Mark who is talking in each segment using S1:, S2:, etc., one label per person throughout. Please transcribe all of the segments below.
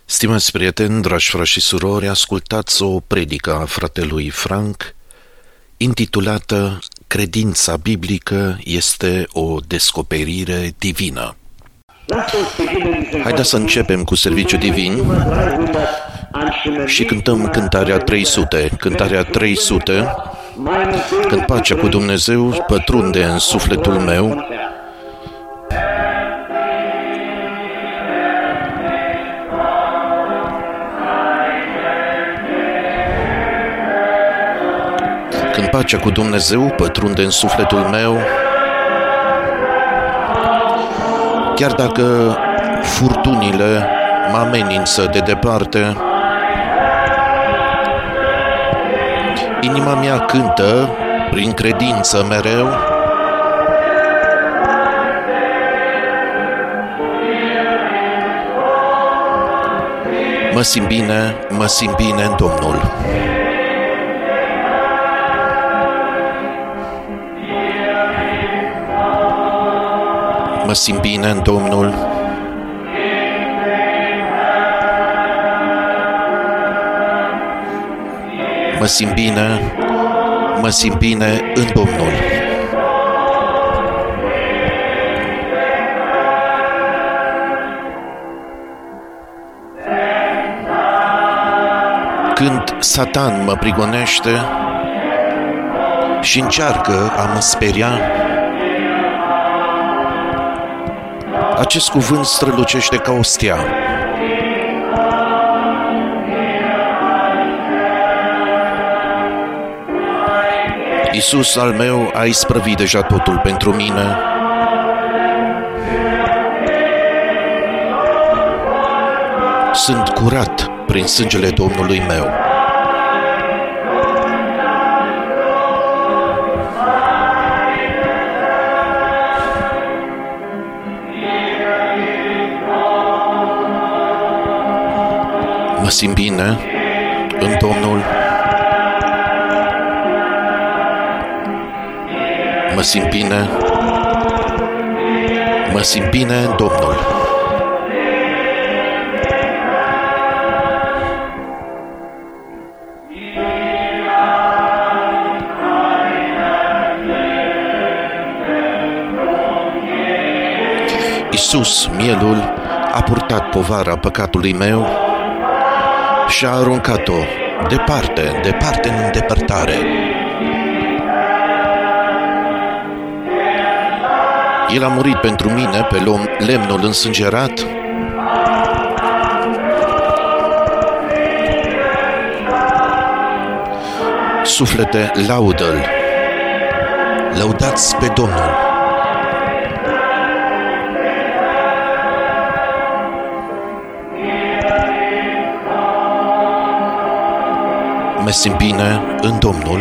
S1: Stimați prieteni, dragi frați și surori, ascultați o predică a fratelui Frank intitulată Credința biblică este o descoperire divină. Haideți să începem cu serviciul divin și cântăm cântarea 300. Cântarea 300, când pacea cu Dumnezeu pătrunde în sufletul meu, când pacea cu Dumnezeu pătrunde în sufletul meu, chiar dacă furtunile mă amenință de departe, inima mea cântă prin credință mereu, mă simt bine în Domnul. Mă simt bine în Domnul. Mă simt bine în Domnul. Când Satan mă prigonește și încearcă a mă speria, acest cuvânt strălucește ca o stea. Iisus al meu a isprăvit deja totul pentru mine. Sunt curat prin sângele Domnului meu. Mă simt bine în Domnul. Mă simt bine în Domnul. Iisus, mielul, a purtat povara păcatului meu și a aruncat-o departe în îndepărtare. El a murit pentru mine pe lemnul însângerat. Suflete, laudă-L! Lăudați pe Domnul! Mă simt bine în Domnul.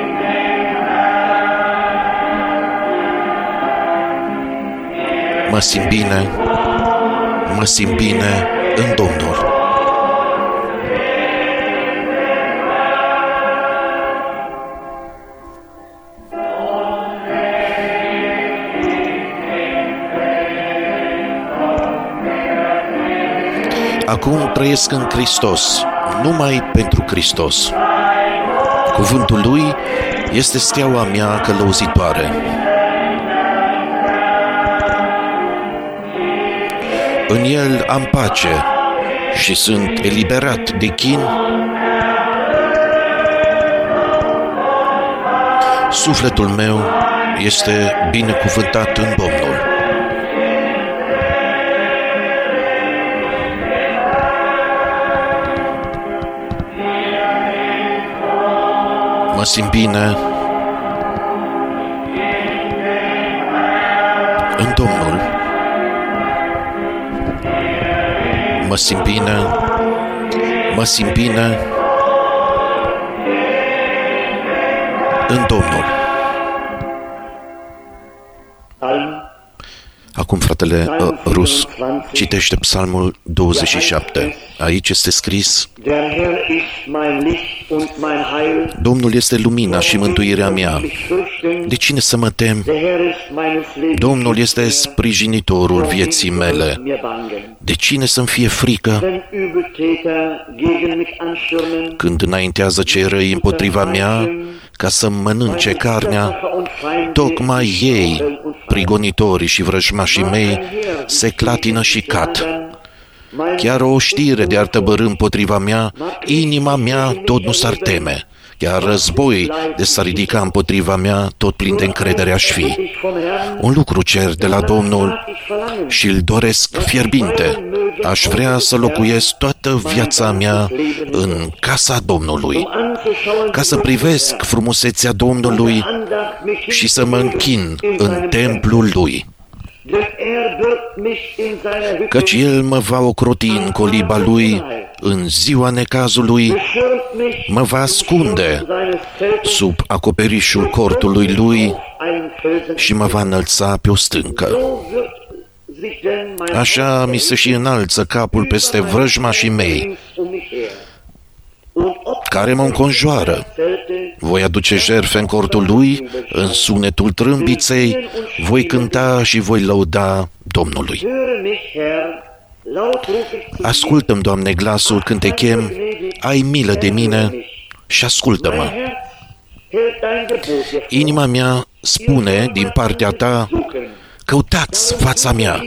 S1: Mă simt bine în Domnul. Acum trăiesc în Hristos, numai pentru Hristos. Cuvântul Lui este steaua mea călăuzitoare. În El am pace și sunt eliberat de chin. Sufletul meu este binecuvântat în Domnul. Mă simt bine în Domnul. Mă simt bine în Domnul. Acum fratele Rus citește Psalmul 27. Aici este scris: Domnul este lumina și mântuirea mea. De cine să mă tem? Domnul este sprijinitorul vieții mele. De cine să-mi fie frică când înaintează cei răi împotriva mea ca să-mi mănânce carnea? Tocmai ei, prigonitorii și vrăjmașii mei, se clatină și cad. Chiar o știre de ar tăbărî împotriva mea, inima mea tot nu s-ar teme. Chiar război de s-ar ridica împotriva mea, tot plin de încredere aș fi. Un lucru cer de la Domnul și îl doresc fierbinte. Aș vrea să locuiesc toată viața mea în casa Domnului, ca să privesc frumusețea Domnului și să mă închin în templul Lui. Căci El mă va ocroti în coliba Lui, în ziua necazului, mă va ascunde sub acoperișul cortului Lui și mă va înălța pe o stâncă. Așa mi se și înalță capul peste vrăjmașii mei, care mă înconjoară. Voi aduce jertfe în cortul Lui, în sunetul trâmbiței, voi cânta și voi lăuda Domnului. Ascultă-mi, Doamne, glasul când te chem, ai milă de mine și ascultă-mă. Inima mea spune din partea Ta, căutați fața mea.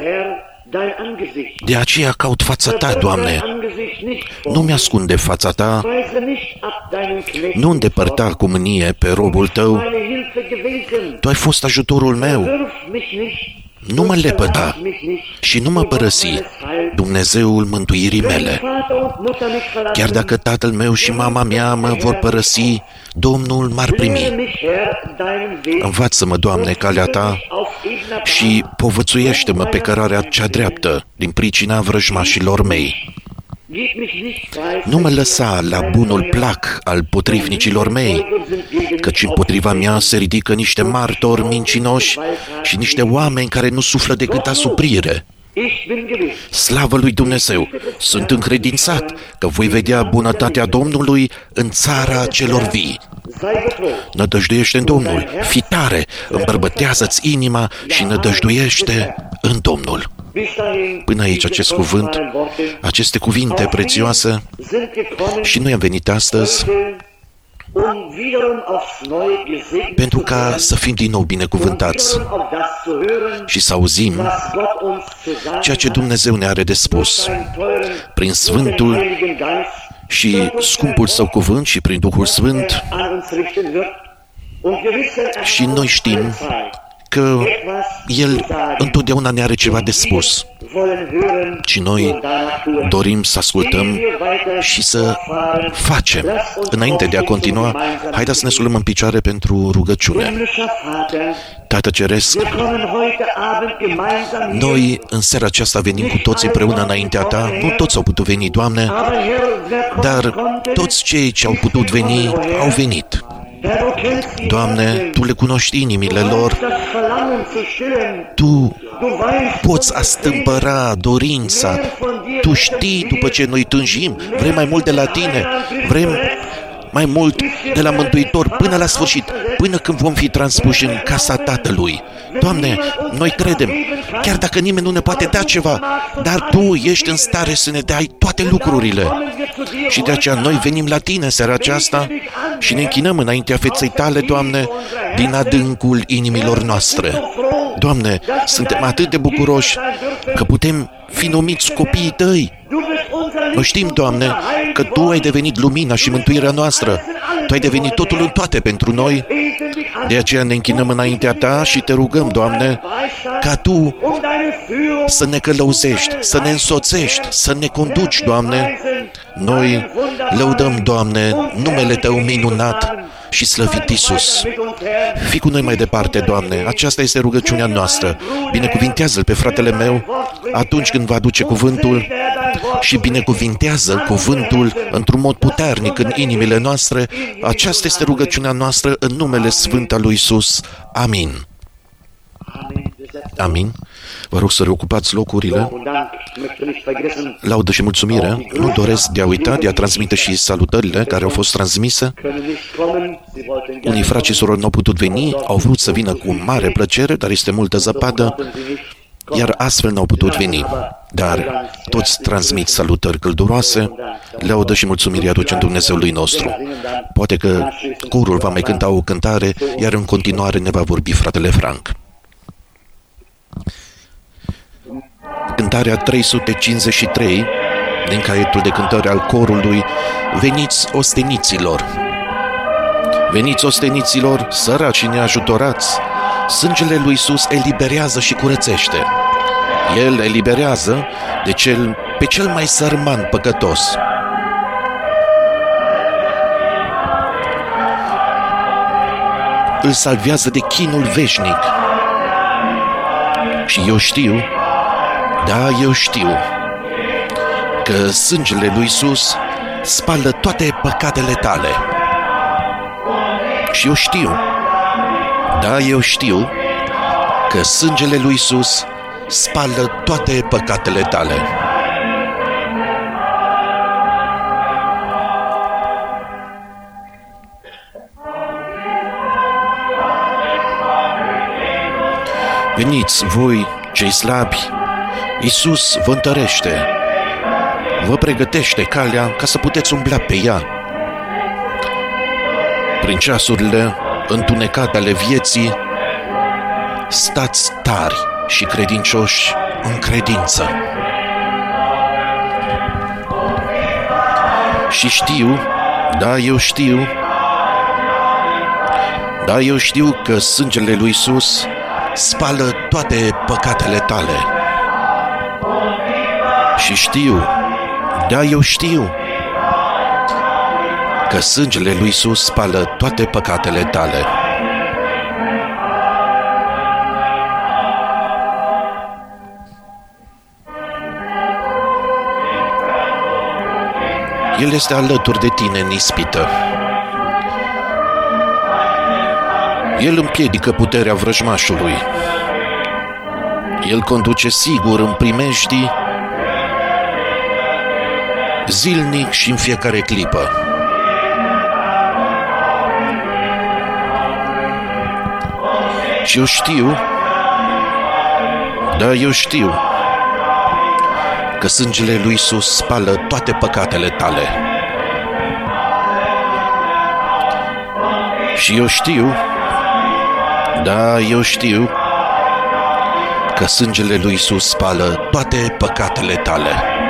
S1: De aceea caut fața Ta, Doamne. Nu mi-ascunde fața Ta, nu îndepărta cu mânie pe robul Tău. Tu ai fost ajutorul meu. Nu mă lepăda și nu mă părăsi, Dumnezeul mântuirii mele. Chiar dacă tatăl meu și mama mea mă vor părăsi, Domnul m-ar primi. Învață-mă, Doamne, calea Ta și povățuiește-mă pe cărarea cea dreaptă din pricina vrăjmașilor mei. Nu mă lăsa la bunul plac al potrivnicilor mei, căci împotriva mea se ridică niște martori mincinoși și niște oameni care nu suflă decât asuprire. Slavă lui Dumnezeu! Sunt încredințat că voi vedea bunătatea Domnului în țara celor vii. Nădăjduiește în Domnul, fii tare, îmbărbătează-ți inima și nădăjduiește în Domnul. Până aici acest cuvânt, aceste cuvinte prețioase, și noi am venit astăzi pentru ca să fim din nou binecuvântați și să auzim ceea ce Dumnezeu ne are de spus prin Sfântul și scumpul Său cuvânt și prin Duhul Sfânt. Și noi știm că El întotdeauna ne are ceva de spus și noi dorim să ascultăm și să facem. Înainte de a continua, haideți să ne sulăm în picioare pentru rugăciune. Tată Ceresc, noi în seara aceasta venim cu toți împreună înaintea Ta. Nu toți au putut veni, Doamne, dar toți cei ce au putut veni, au venit. Doamne, Tu le cunoști inimile lor, Tu poți astâmpăra dorința, Tu știi după ce noi tânjim, vrem mai mult de la Tine, vrem mai mult de la Mântuitor până la sfârșit, până când vom fi transpuși în casa Tatălui. Doamne, noi credem, chiar dacă nimeni nu ne poate da ceva, dar Tu ești în stare să ne dai toate lucrurile. Și de aceea noi venim la Tine în seara aceasta și ne închinăm înaintea feței Tale, Doamne, din adâncul inimilor noastre. Doamne, suntem atât de bucuroși că putem fi numiți copiii Tăi. Noi știm, Doamne, că Tu ai devenit lumina și mântuirea noastră. Tu ai devenit totul în toate pentru noi. De aceea ne închinăm înaintea Ta și Te rugăm, Doamne, ca Tu să ne călăuzești, să ne însoțești, să ne conduci, Doamne. Noi lăudăm, Doamne, numele Tău minunat și slăvit Iisus. Fii cu noi mai departe, Doamne, aceasta este rugăciunea noastră. Binecuvintează-L pe fratele meu atunci când va aduce cuvântul și binecuvintează cuvântul într-un mod puternic în inimile noastre. Aceasta este rugăciunea noastră în numele Sfânt al lui Iisus. Amin. Amin. Vă rog să reocupați locurile. Laudă și mulțumire. Nu doresc de a uita, de a transmite și salutările care au fost transmise. Unii frați și surori nu au putut veni, au vrut să vină cu mare plăcere, dar este multă zăpadă. iar astfel n-au putut veni. Dar toți transmit salutări călduroase, laudă și mulțumiri aducem Dumnezeului nostru. Poate că corul va mai cânta o cântare, iar în continuare ne va vorbi fratele Frank. Cântarea 353 din caietul de cântări al corului, Veniți osteniților! Veniți osteniților, săraci neajutorați, sângele lui Iisus eliberează și curățește. El eliberează pe cel mai sărman păcătos. Îl salvează de chinul veșnic. Și eu știu, eu știu, că sângele lui Iisus spală toate păcatele tale. Și eu știu, eu știu, că sângele lui Iisus spală toate păcatele tale. Veniți voi, cei slabi, Iisus vă întărește, vă pregătește calea ca să puteți umbla pe ea. Prin ceasurile întunecate ale vieții, stați tari și credincioși în credință. Și știu, eu știu că sângele lui Iisus spală toate păcatele tale. Și știu, eu știu, că sângele lui Iisus spală toate păcatele tale. El este alături de tine în ispită. El împiedică puterea vrăjmașului. El conduce sigur în primejdii, zilnic și în fiecare clipă. Și eu știu, eu știu, că sângele lui Iisus spală toate păcatele tale. Și eu știu, eu știu, că sângele lui Iisus spală toate păcatele tale.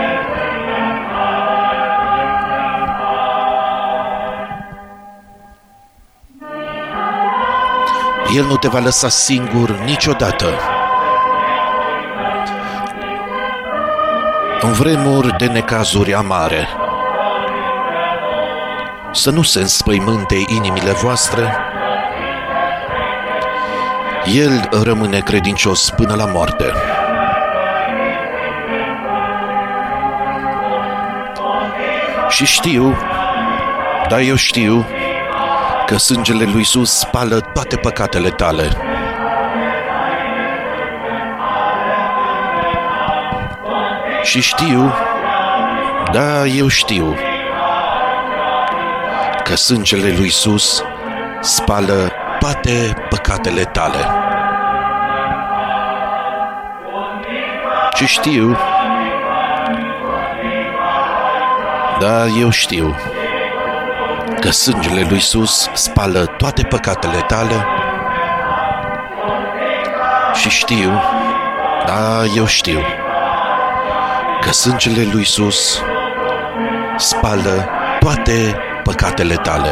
S1: El nu te va lăsa singur niciodată. În vremuri de necazuri amare, să nu se înspăimânte inimile voastre, El rămâne credincios până la moarte. Și știu, eu știu, că sângele lui Iisus spală toate păcatele tale. Și știu, eu știu, că sângele lui Iisus spală toate păcatele tale. Și știu, eu știu, că sângele lui Iisus spală toate păcatele tale. Și știu, eu știu, că sângele lui Iisus spală toate păcatele tale.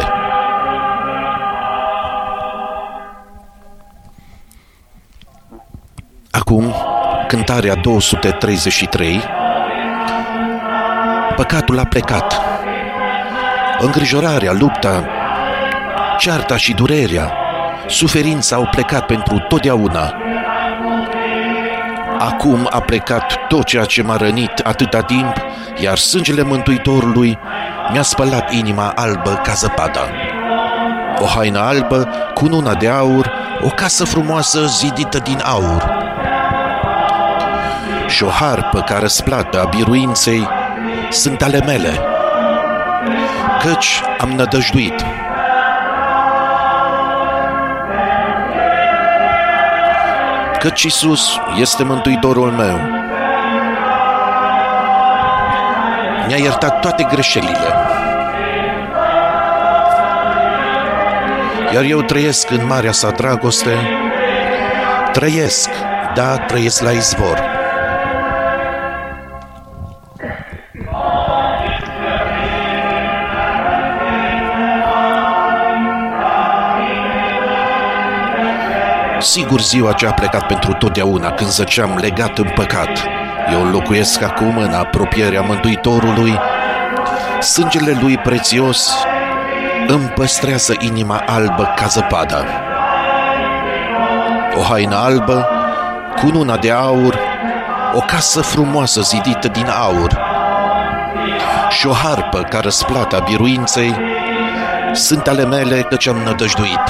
S1: Acum, cântarea 233, Păcatul a plecat. Îngrijorarea, lupta, cearta și durerea, suferința au plecat pentru totdeauna. Acum a plecat tot ceea ce m-a rănit atâta timp, iar sângele Mântuitorului mi-a spălat inima albă ca zăpada. O haină albă cu cununa de aur, o casă frumoasă zidită din aur și o harpă ca răsplată a biruinței sunt ale mele, căci am nădăjduit. căci Iisus este Mântuitorul meu. Mi-a iertat toate greșelile. Iar eu trăiesc în marea sa dragoste. Trăiesc, da, trăiesc la izvor. Sigur, ziua ce a plecat pentru totdeauna, când zăceam legat în păcat. Eu locuiesc acum în apropierea Mântuitorului. Sângele lui prețios îmi păstrează inima albă ca zăpada. O haină albă, cununa de aur, o casă frumoasă zidită din aur și o harpă ca răsplata biruinței sunt ale mele, căci am nădăjduit.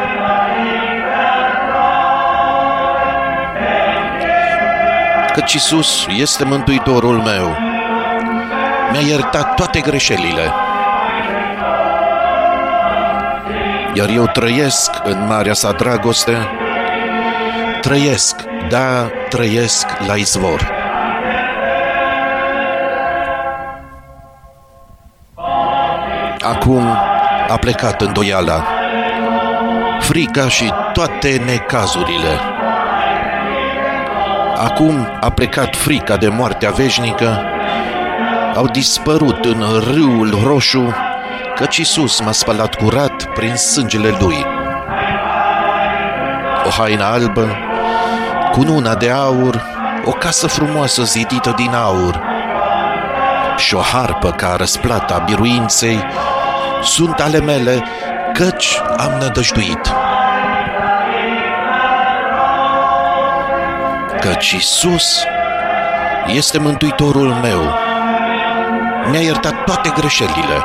S1: Căci Iisus este Mântuitorul meu. Mi-a iertat toate greșelile. Iar eu trăiesc în marea sa dragoste. Trăiesc, da, trăiesc la izvor. Acum a plecat îndoiala, frica și toate necazurile. Acum a plecat frica de moartea veșnică, au dispărut în râul roșu, căci Iisus m-a spălat curat prin sângele Lui. O haină albă, cununa de aur, o casă frumoasă zidită din aur și o harpă ca răsplata biruinței sunt ale mele, căci am nădăjduit. Căci Iisus este Mântuitorul meu. Mi-a iertat toate greșelile.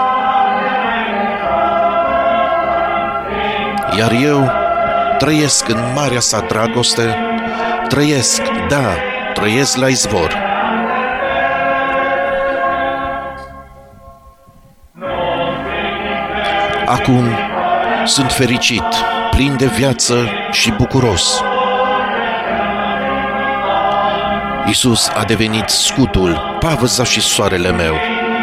S1: Iar eu trăiesc în marea sa dragoste. Trăiesc, da, trăiesc la izvor. Acum sunt fericit, plin de viață și bucuros. Iisus a devenit scutul, pavăza și soarele meu.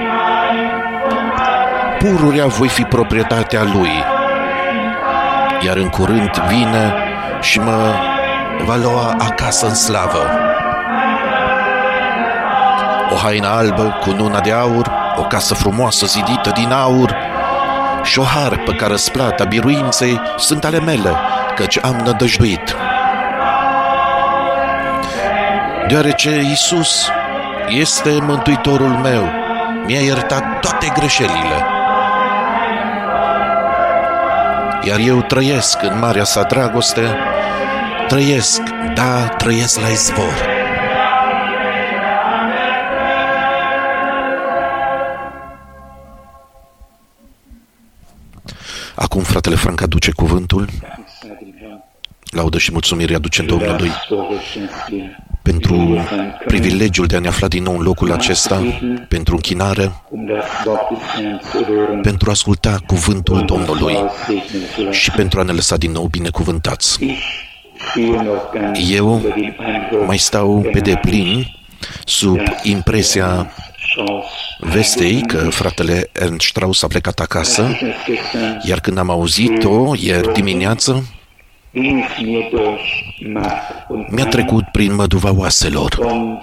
S1: Pururea voi fi proprietatea Lui, iar în curând vine și mă va lua acasă în slavă. O haină albă cu cununa de aur, o casă frumoasă zidită din aur și o harpă ca răsplata biruinței sunt ale mele, căci am nădăjduit. Deoarece Iisus este Mântuitorul meu, mi-a iertat toate greșelile. Iar eu trăiesc în marea sa dragoste, trăiesc, da, trăiesc la izvor. Acum fratele Frank aduce cuvântul. Laudă și mulțumire aducem Domnului pentru privilegiul de a ne afla din nou în locul acesta, pentru închinare, pentru a asculta cuvântul Domnului și pentru a ne lăsa din nou binecuvântați. Eu mai stau pe deplin sub impresia vestei că fratele Ernst Strauss a plecat acasă, iar când am auzit-o ieri dimineață, mi-a trecut prin măduva oaselor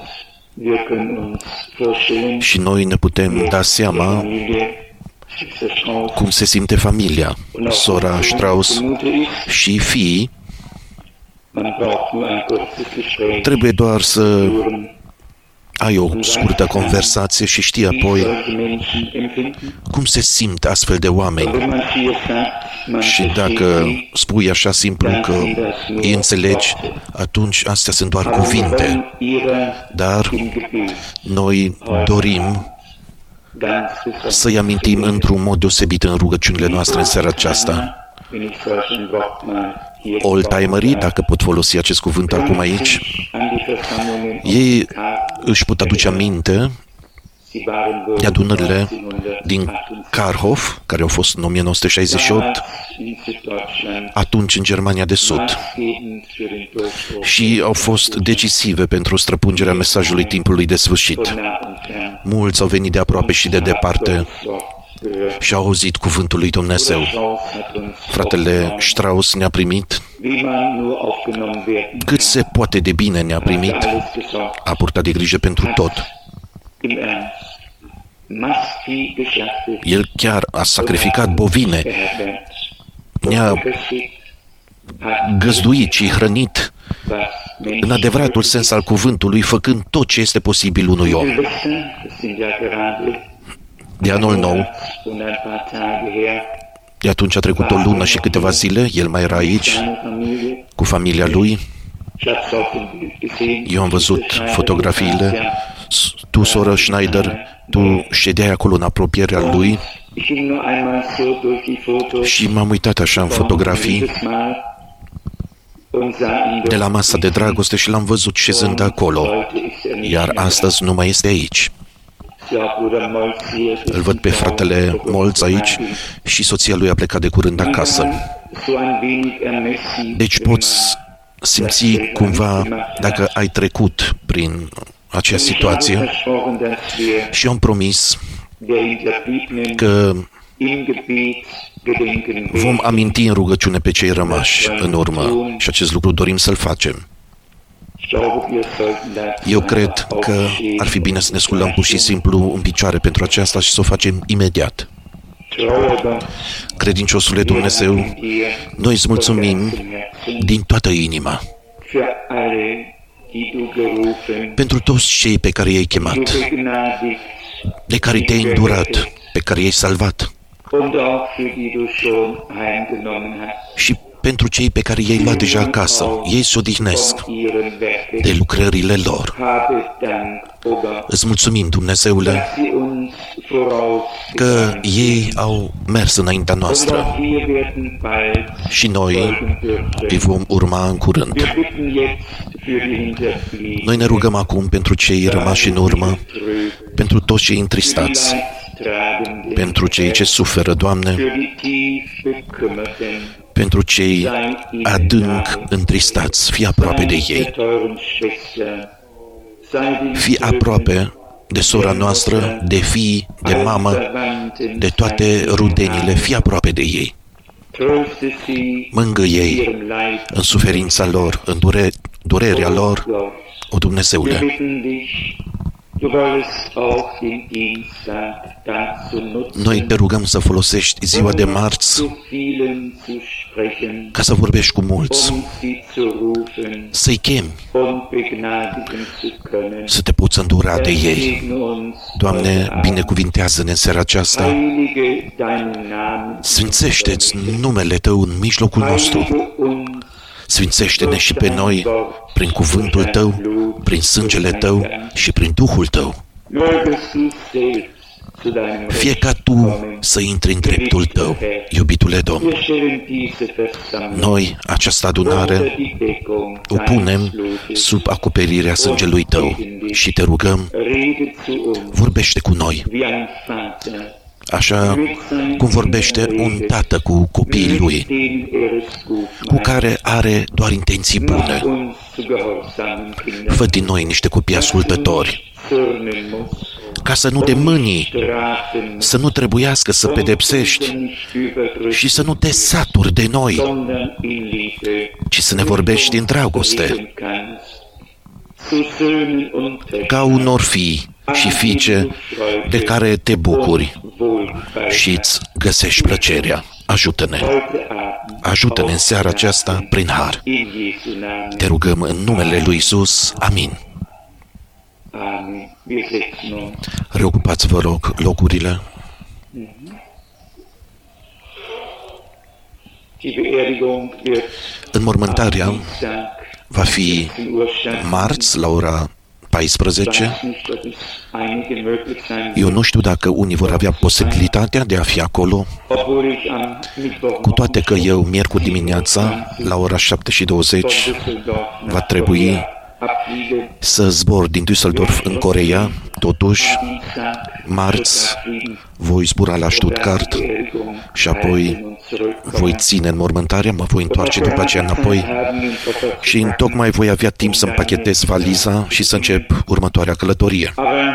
S1: și noi ne putem da seama cum se simte familia, sora Strauss și fiii. Trebuie doar să ai o scurtă conversație și știi apoi cum se simt astfel de oameni. Și dacă spui așa simplu că îi înțelegi, atunci astea sunt doar cuvinte. Dar noi dorim să-i amintim într-un mod deosebit în rugăciunile noastre în seara aceasta. Oldtimerii, dacă pot folosi acest cuvânt acum aici, ei își pot aduce aminte de adunările din Karhof, care au fost în 1968, atunci în Germania de Sud, și au fost decisive pentru străpungerea mesajului timpului de sfârșit. Mulți au venit de aproape și de departe și au auzit cuvântul lui Dumnezeu. Fratele Strauss ne-a primit cât se poate de bine, ne-a primit, a purtat de grijă pentru tot. El chiar a sacrificat bovine, ne-a găzduit și hrănit în adevăratul sens al cuvântului, făcând tot ce este posibil unui om. De anul nou, de atunci a trecut o lună și câteva zile, el mai era aici, cu familia lui. Eu am văzut fotografiile, tu, soră Schneider, tu ședeai acolo în apropierea lui și m-am uitat așa în fotografii de la masa de dragoste și l-am văzut șezând acolo, iar astăzi nu mai este aici. Îl văd pe fratele Molz aici și soția lui a plecat de curând acasă. Deci poți simți cumva dacă ai trecut prin acea situație și am promis că vom aminti în rugăciune pe cei rămași în urmă și acest lucru dorim să-l facem. Eu cred că ar fi bine să ne sculăm pur și simplu în picioare pentru aceasta și să o facem imediat. Credinciosule Dumnezeu, noi îți mulțumim din toată inima pentru toți cei pe care i-ai chemat, de care te-ai îndurat, pe care i-ai salvat și pentru cei pe care i-ai luat deja acasă. Ei se odihnesc de lucrările lor. Îți mulțumim, Dumnezeule, că ei au mers înaintea noastră și noi îi vom urma în curând. Noi ne rugăm acum pentru cei rămași în urmă, pentru toți cei întristați, pentru cei ce suferă, Doamne, pentru cei adânc întristați, fii aproape de ei. Fii aproape de sora noastră, de fii, de mamă, de toate rudenile, fii aproape de ei. Mângâie-i în suferința lor, în durerea lor, o Dumnezeule. Noi te rugăm să folosești ziua de marți ca să vorbești cu mulți, să-i chemi, să te poți îndura de ei. Doamne, binecuvintează-ne în seara aceasta, sfințește-ți numele Tău în mijlocul nostru, sfințește-ne și pe noi prin cuvântul Tău, prin sângele Tău și prin Duhul Tău. Fie ca Tu să intri în dreptul Tău, iubitule Domn. Noi, această adunare, o punem sub acoperirea sângelui Tău și te rugăm, vorbește cu noi, așa cum vorbește un tată cu copiii lui, cu care are doar intenții bune. Fă din noi niște copii ascultători, ca să nu te mânii, să nu trebuiască să pedepsești și să nu te saturi de noi, ci să ne vorbești în dragoste, ca unor fii și fiice de care te bucuri și îți găsești plăcerea. Ajută-ne! Ajută-ne în seara aceasta prin har. Te rugăm în numele lui Iisus. Amin. Reocupați, vă rog, locurile. Înmormântarea va fi marți la ora 14. Eu nu știu dacă unii vor avea posibilitatea de a fi acolo, cu toate că eu, miercuri dimineața, la ora 7:20, va trebui să zbor din Düsseldorf în Coreea, totuși, marți, voi zbura la Stuttgart și apoi voi ține înmormântarea, mă voi întoarce după aceea înapoi și întocmai voi avea timp să împachetez valiza și să încep următoarea călătorie.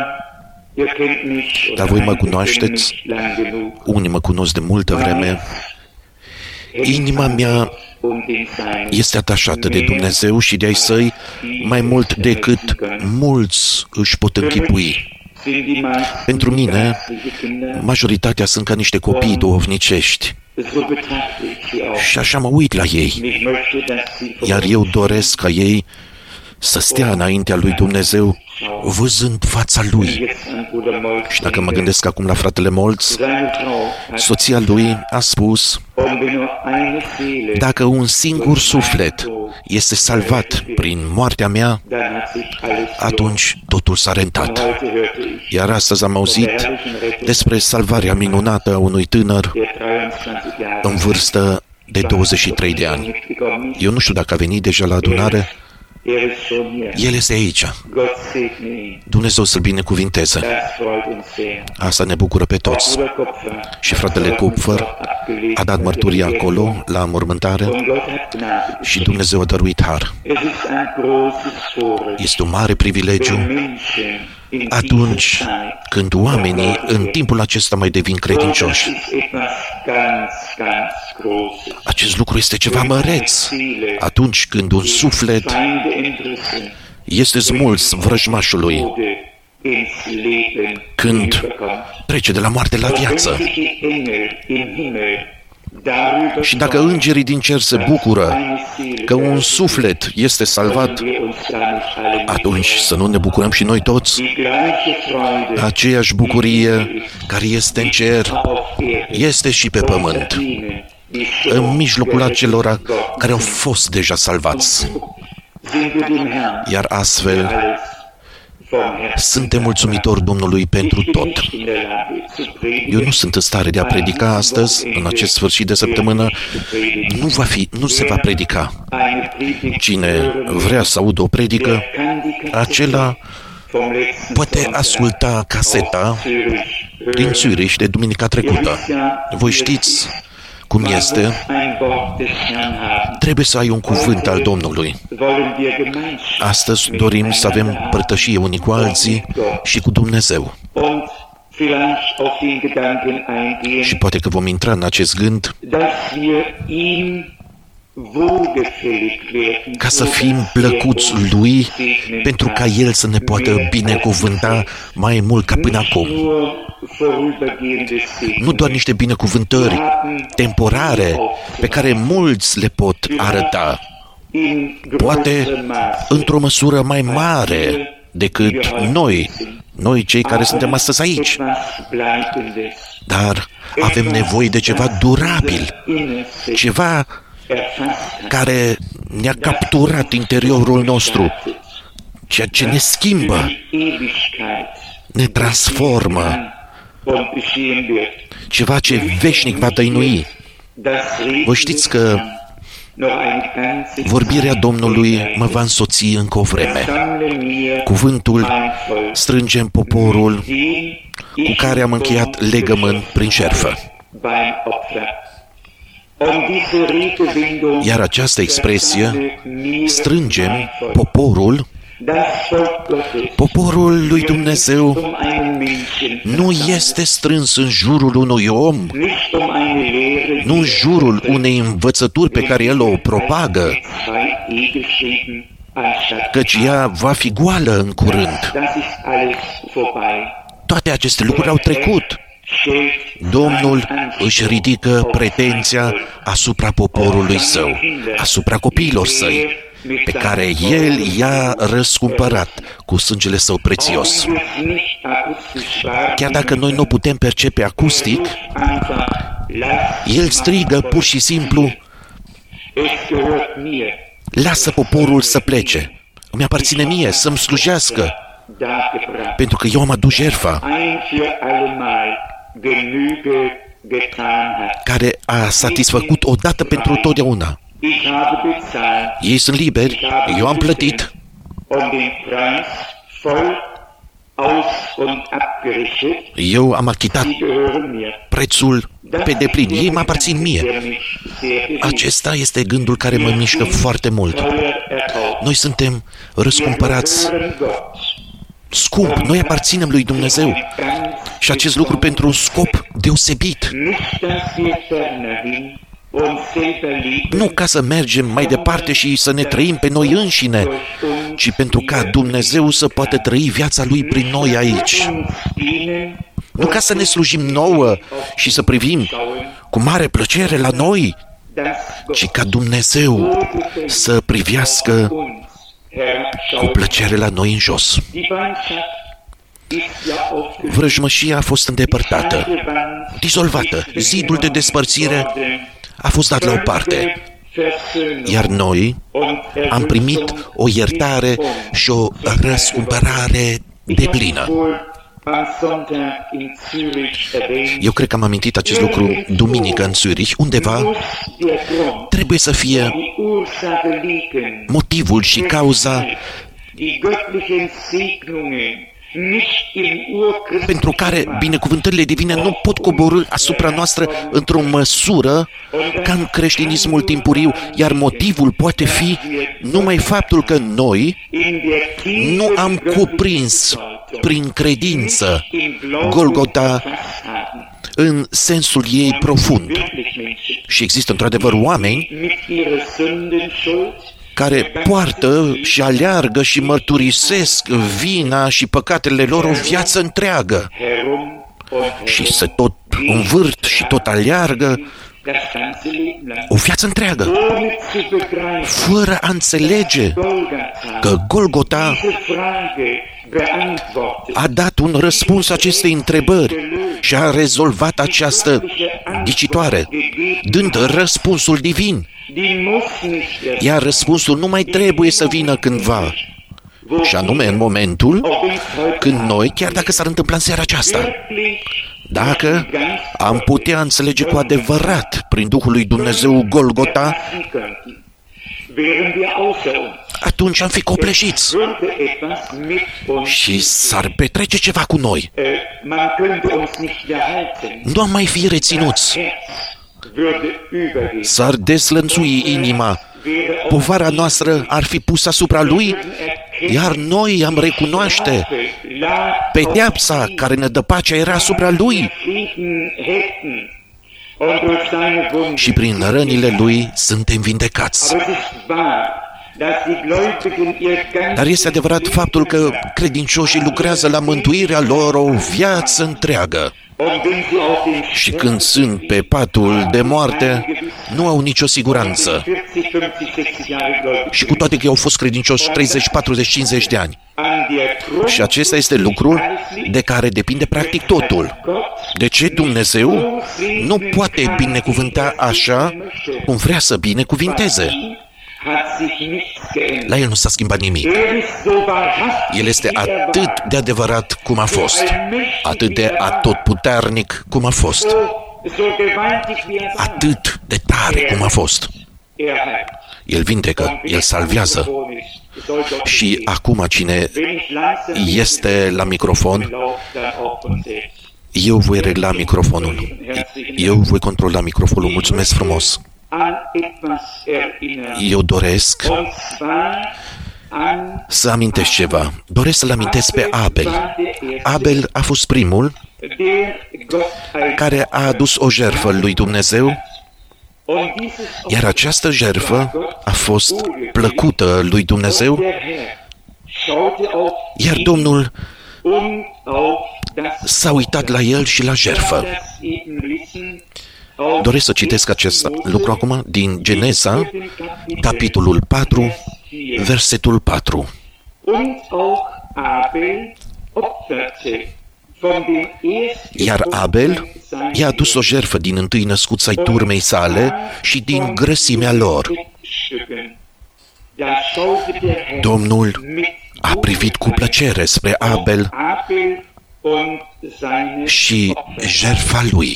S1: Dar voi mă cunoașteți, unii mă cunosc de multă vreme, inima mea este atașată de Dumnezeu și de ai săi mai mult decât mulți își pot închipui. Pentru mine, majoritatea sunt ca niște copii duhovnicești și așa mă uit la ei, iar eu doresc ca ei să stea înaintea lui Dumnezeu văzând fața lui. Și dacă mă gândesc acum la fratele Moltz, soția lui a spus: dacă un singur suflet este salvat prin moartea mea, atunci totul s-a rentat. Iar astăzi am auzit despre salvarea minunată a unui tânăr în vârstă de 23 de ani. Eu nu știu dacă a venit deja la adunare. El este aici. Dumnezeu să-l binecuvinteze. Asta ne bucură pe toți. Și fratele Kupfer a dat mărturia acolo, la înmormântare, și Dumnezeu a dăruit har. Este un mare privilegiu atunci când oamenii în timpul acesta mai devin credincioși. Acest lucru este ceva măreț. Atunci când un suflet este smuls vrăjmașului, când trece de la moarte la viață. Și dacă îngerii din cer se bucură că un suflet este salvat, atunci să nu ne bucurăm și noi toți? Aceeași bucurie care este în cer este și pe pământ, în mijlocul acelora care au fost deja salvați. Iar astfel suntem mulțumitori Domnului pentru tot. Eu nu sunt în stare de a predica astăzi, în acest sfârșit de săptămână. Nu se va predica. Cine vrea să audă o predică, acela poate asculta caseta din Zurich de duminica trecută. Voi știți cum este, trebuie să ai un cuvânt al Domnului. Astăzi dorim să avem părtășie unii cu alții și cu Dumnezeu. Și poate că vom intra în acest gând ca să fim plăcuți Lui, pentru ca El să ne poată binecuvânta mai mult ca până acum. Nu doar niște binecuvântări temporare pe care mulți le pot arăta, poate într-o măsură mai mare decât noi cei care suntem astăzi aici. Dar avem nevoie de ceva durabil, ceva care ne-a capturat interiorul nostru, ceea ce ne schimbă, ne transformă, ceva ce veșnic va dăinui. Vă știți că vorbirea Domnului mă va însoți încă o vreme. Cuvântul: strângem poporul cu care am încheiat legământ prin jertfă. Iar această expresie, strângem poporul, poporul lui Dumnezeu nu este strâns în jurul unui om, nu în jurul unei învățături pe care el o propagă, căci ea va fi goală în curând. Toate aceste lucruri au trecut. Domnul își ridică pretenția asupra poporului său, asupra copiilor săi, pe care El i-a răscumpărat cu sângele său prețios. Chiar dacă noi nu putem percepe acustic, El strigă pur și simplu: lasă poporul să plece, îmi aparține mie să-mi slujească, pentru că eu am adus jertfa care a satisfăcut odată pentru totdeauna. Ei sunt liberi, eu am plătit. Eu am achitat prețul pe deplin. Ei mă aparțin mie. Acesta este gândul care mă mișcă foarte mult. Noi suntem răscumpărați scump. Noi aparținem lui Dumnezeu. Și acest lucru pentru un scop deosebit. Nu ca să mergem mai departe și să ne trăim pe noi înșine, ci pentru ca Dumnezeu să poată trăi viața Lui prin noi aici. Nu ca să ne slujim nouă și să privim cu mare plăcere la noi, ci ca Dumnezeu să privească cu plăcere la noi în jos. Vrăjmășia a fost îndepărtată, dizolvată, zidul de despărțire a fost dat la o parte, iar noi am primit o iertare și o răscumpărare deplină. Eu cred că am amintit acest lucru duminică în Zürich. Undeva trebuie să fie motivul și cauza pentru care binecuvântările divine nu pot coborî asupra noastră într-o măsură ca în creștinismul timpuriu, iar motivul poate fi numai faptul că noi nu am cuprins prin credință Golgota în sensul ei profund. Și există într-adevăr oameni care poartă și aleargă și mărturisesc vina și păcatele lor o viață întreagă și se tot învârt și tot aleargă o viață întreagă, fără a înțelege că Golgota a dat un răspuns acestei întrebări și a rezolvat această ghicitoare, dând răspunsul divin. Iar răspunsul nu mai trebuie să vină cândva, și anume în momentul când noi, chiar dacă s-ar întâmpla în seara aceasta, dacă am putea înțelege cu adevărat prin Duhul lui Dumnezeu Golgota, atunci am fi copleșiți și s-ar petrece ceva cu noi. Nu am mai fi reținuți. S-ar deslănțui inima, povara noastră ar fi pusă asupra Lui, iar noi am recunoaște pedeapsa care ne dă pacea era asupra Lui. Și prin rănile Lui suntem vindecați. Dar este adevărat faptul că credincioșii lucrează la mântuirea lor o viață întreagă. Și când sunt pe patul de moarte, nu au nicio siguranță. Și cu toate că au fost credincioși 30, 40, 50 de ani. Și acesta este lucrul de care depinde practic totul. De ce Dumnezeu nu poate binecuvânta așa cum vrea să binecuvinteze? La El nu s-a schimbat nimic. El este atât de adevărat cum a fost, atât de atotputernic cum a fost, atât de tare cum a fost. El vindecă, El salvează. Și acum cine este la microfon, eu voi regla microfonul. Eu voi controla microfonul. Mulțumesc frumos. Eu doresc să amintesc ceva. Doresc să-l amintesc pe Abel. Abel a fost primul care a adus o jertfă lui Dumnezeu, iar această jertfă a fost plăcută lui Dumnezeu, iar Domnul s-a uitat la el și la jertfă. Doresc să citesc acest lucru acum din Geneza, capitolul 4, versetul 4. Iar Abel i-a adus o jertfă din întâi născuți ai turmei sale și din grăsimea lor. Domnul a privit cu plăcere spre Abel și jertfa lui.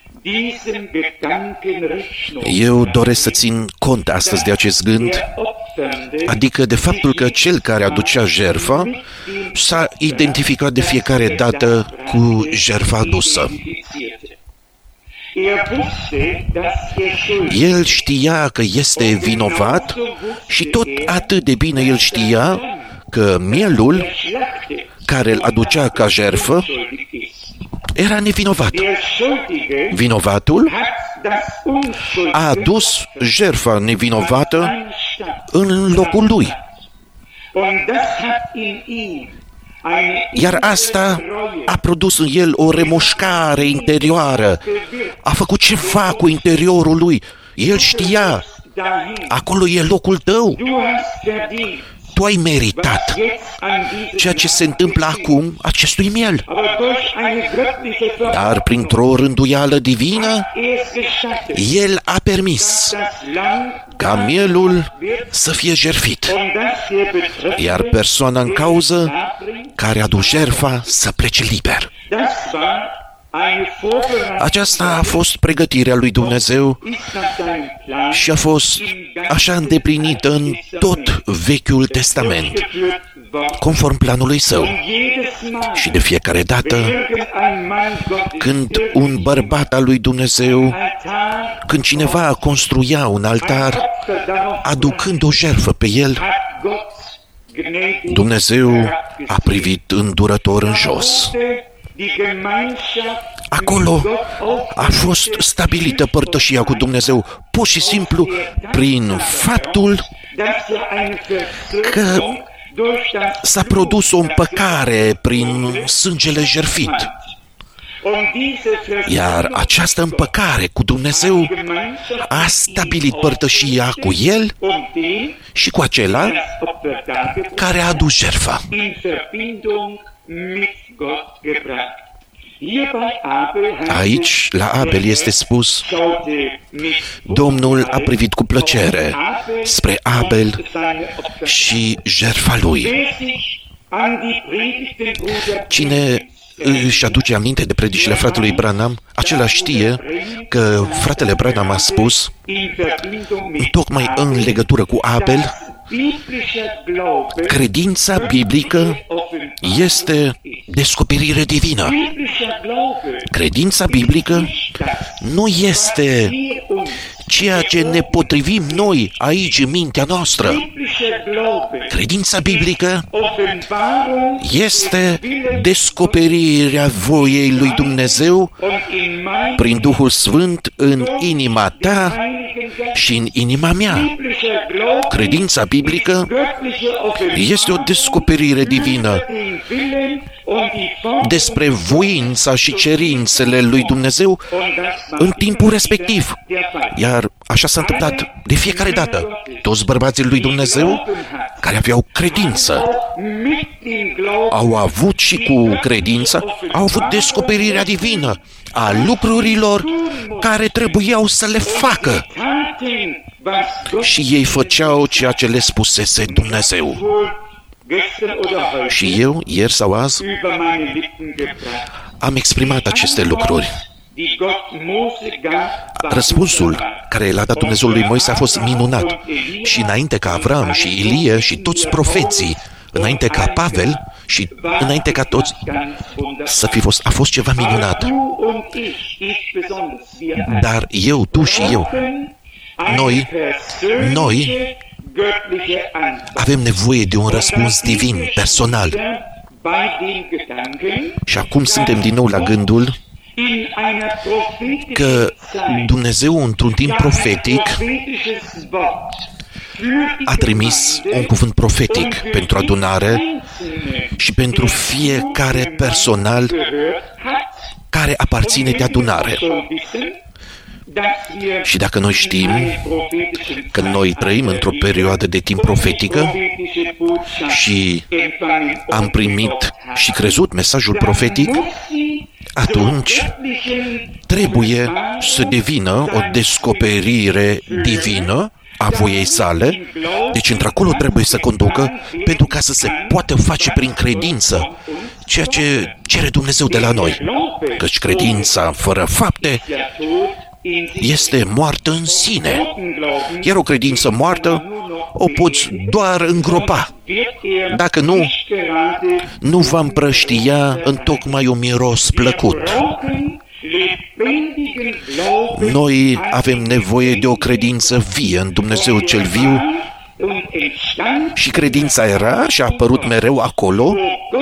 S1: Eu doresc să țin cont astăzi de acest gând adică de faptul că cel care aducea jertfa s-a identificat de fiecare dată cu jertfa adusă. El știa că este vinovat și tot atât de bine el știa că mielul care îl aducea ca jertfă era nevinovat. Vinovatul a adus jertfa nevinovată în locul lui. Iar asta a produs în el o remușcare interioară. A făcut ceva cu interiorul lui. El știa, acolo e locul tău. Tu ai meritat ceea ce se întâmplă acum acestui miel. Dar printr-o rânduială divină, El a permis ca mielul să fie jertfit, iar persoana în cauză care a adus jertfa să plece liber. Aceasta a fost pregătirea lui Dumnezeu și a fost așa îndeplinită în tot Vechiul Testament, conform planului Său. Și de fiecare dată, când un bărbat al lui Dumnezeu, când cineva construia un altar, aducând o jertfă pe el, Dumnezeu a privit îndurător în jos. Acolo a fost stabilită părtășia cu Dumnezeu, pur și simplu prin faptul că s-a produs o împăcare prin sângele jertfit. Iar această împăcare cu Dumnezeu a stabilit părtășia cu El și cu acela care a adus jertfa. Aici, la Abel este spus, Domnul a privit cu plăcere spre Abel și jertfa lui. Cine își aduce aminte de predicile fratelui Branham, acela știe că fratele Branham a spus, tocmai în legătură cu Abel, credința biblică este descoperire divină. Credința biblică nu este ceea ce ne potrivim noi aici în mintea noastră. Credința biblică este descoperirea voiei lui Dumnezeu prin Duhul Sfânt în inima ta și în inima mea. Credința biblică este o descoperire divină despre voința și cerințele lui Dumnezeu în timpul respectiv. Iar așa s-a întâmplat de fiecare dată. Toți bărbații lui Dumnezeu care aveau credință au avut și cu credință, au avut descoperirea divină a lucrurilor care trebuiau să le facă. Și ei făceau ceea ce le spusese Dumnezeu. Și eu, ieri sau azi, am exprimat aceste lucruri. Răspunsul care l-a dat Dumnezeu lui Moise a fost minunat. Și înainte ca Avram și Ilie și toți profeții, înainte ca Pavel și înainte ca toți să fi fost, a fost ceva minunat. Dar eu, tu și eu, noi avem nevoie de un răspuns divin, personal. Și acum suntem din nou la gândul că Dumnezeu, într-un timp profetic, a trimis un cuvânt profetic pentru adunare și pentru fiecare personal care aparține de adunare. Și dacă noi știm că noi trăim într-o perioadă de timp profetică și am primit și crezut mesajul profetic, atunci trebuie să devină o descoperire divină a voiei sale, deci într-acolo trebuie să conducă pentru ca să se poată face prin credință ceea ce cere Dumnezeu de la noi. Căci credința fără fapte este moartă în sine. Iar o credință moartă o poți doar îngropa. Dacă nu, nu va împrăștia întocmai un miros plăcut. Noi avem nevoie de o credință vie în Dumnezeu cel viu și credința era și a apărut mereu acolo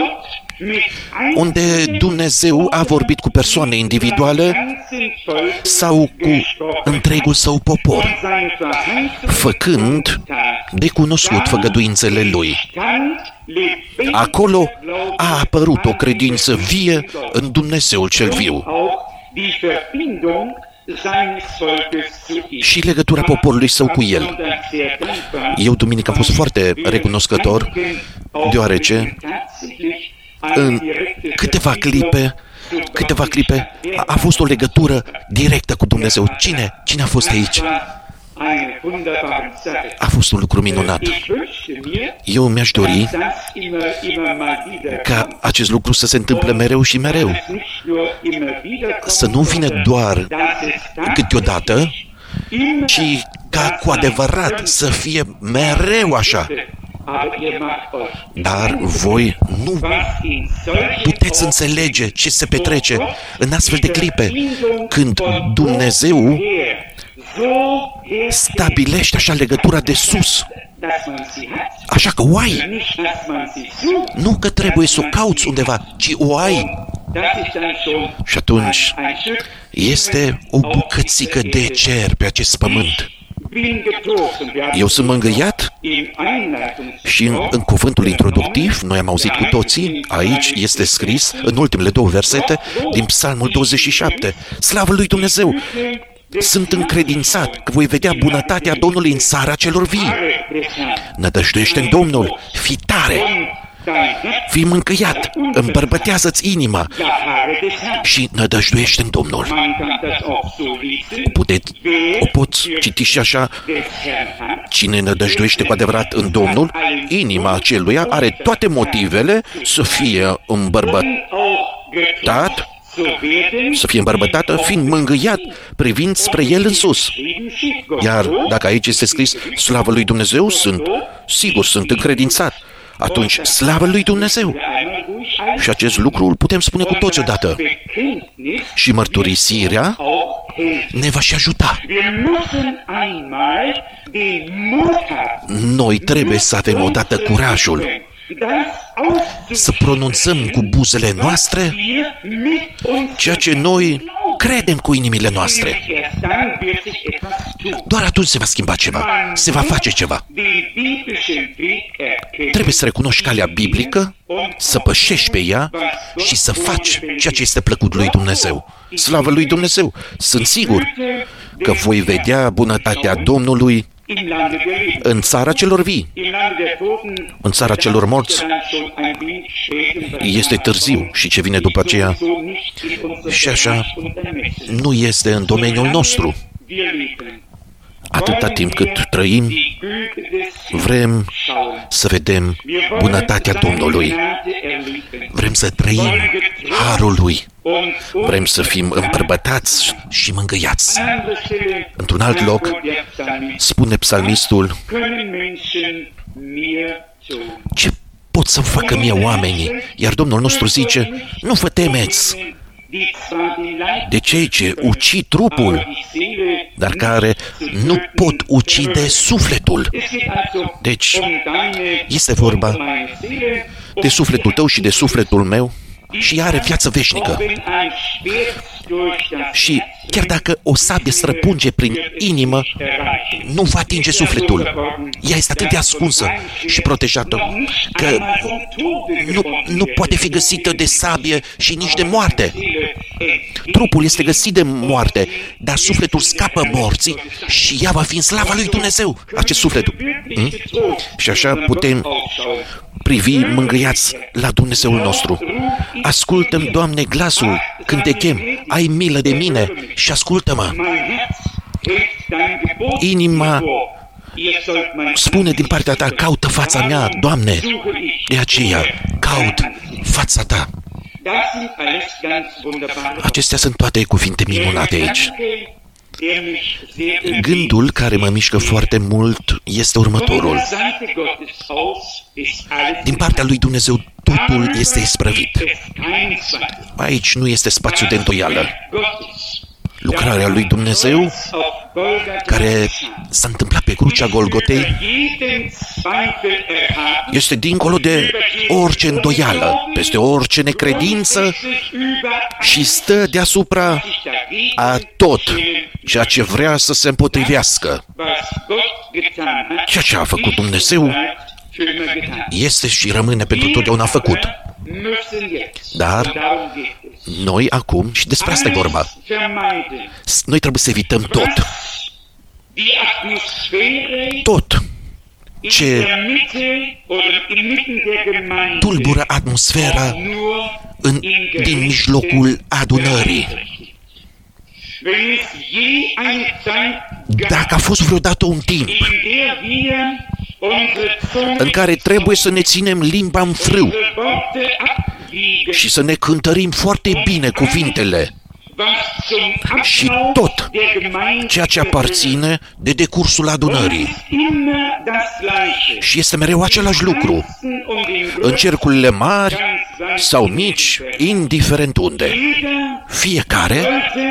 S1: unde Dumnezeu a vorbit cu persoane individuale sau cu întregul său popor, făcând de cunoscut făgăduințele Lui. Acolo a apărut o credință vie în Dumnezeul cel viu. Și legătura poporului său cu el. Eu, duminică, am fost foarte recunoscător, deoarece în câteva clipe a fost o legătură directă cu Dumnezeu. Cine a fost aici? A fost un lucru minunat. Eu mi-aș dori ca acest lucru să se întâmple mereu și mereu. Să nu vină doar câteodată, ci ca cu adevărat să fie mereu așa. Dar voi nu puteți înțelege ce se petrece în astfel de clipe, când Dumnezeu stabilește așa legătura de sus. Așa că o ai. Nu că trebuie să o cauți undeva, ci o ai. Și atunci este o bucățică de cer pe acest pământ. Eu sunt mângâiat și în cuvântul introductiv, noi am auzit cu toții, aici este scris, în ultimele 2 versete, din Psalmul 27, Slavă lui Dumnezeu! Sunt încredințat că voi vedea bunătatea Domnului în țara celor vii. Nădăjduiește în Domnul, fii tare, fii mâncăiat, îmbărbătează-ți inima și nădăjduiește în Domnul. O poți citi și așa, cine nădăjduiește cu adevărat în Domnul, inima aceluia are toate motivele să fie îmbărbătată, fiind mângâiat, privind spre El în sus. Iar dacă aici este scris, slavă lui Dumnezeu, sunt încredințat, atunci slavă lui Dumnezeu. Și acest lucru îl putem spune cu toți odată. Și mărturisirea ne va și ajuta. Noi trebuie să avem odată curajul să pronunțăm cu buzele noastre ceea ce noi credem cu inimile noastre. Doar atunci se va schimba ceva, se va face ceva. Trebuie să recunoști calea biblică, să pășești pe ea și să faci ceea ce este plăcut lui Dumnezeu. Slavă lui Dumnezeu! Sunt sigur că voi vedea bunătatea Domnului în țara celor vii. În țara celor morți este târziu și ce vine după aceea și așa nu este în domeniul nostru. Atâta timp cât trăim, vrem să vedem bunătatea Domnului. Vrem să trăim harul Lui. Vrem să fim îmbărbătați și mângâiați. Într-un alt loc, spune psalmistul, ce pot să-mi facă mie oamenii? Iar Domnul nostru zice, nu vă temeți de cei ce ucid trupul, dar care nu pot ucide sufletul. Deci, este vorba de sufletul tău și de sufletul meu și are viață veșnică. Și chiar dacă o sabie străpunge prin inimă, nu va atinge sufletul. Ea este atât de ascunsă și protejată că nu poate fi găsită de sabie și nici de moarte. Trupul este găsit de moarte, dar sufletul scapă morții și ea va fi în slava lui Dumnezeu, acest suflet. Și așa putem privi mângâiați la Dumnezeul nostru. Ascultă-mi, Doamne, glasul când te chem. Ai milă de mine și ascultă-mă. Inima spune din partea ta, caută fața mea, Doamne. De aceea, caut fața ta. Acestea sunt toate cuvinte minunate aici. Gândul care mă mișcă foarte mult este următorul. Din partea lui Dumnezeu totul este isprăvit. Aici nu este spațiu de îndoială. Lucrarea lui Dumnezeu care s-a întâmplat pe crucea Golgotei este dincolo de orice îndoială, peste orice necredință și stă deasupra a tot ceea ce vrea să se împotrivească. Ceea ce a făcut Dumnezeu este și rămâne pentru totdeauna făcut. Dar noi acum, și despre asta e vorba, noi trebuie să evităm tot ce tulbură atmosfera din mijlocul adunării. Dacă a fost vreodată un timp în care trebuie să ne ținem limba în frâu și să ne cântărim foarte bine cuvintele și tot ceea ce aparține de decursul adunării. Și este mereu același lucru, în cercurile mari sau mici, indiferent unde. Fiecare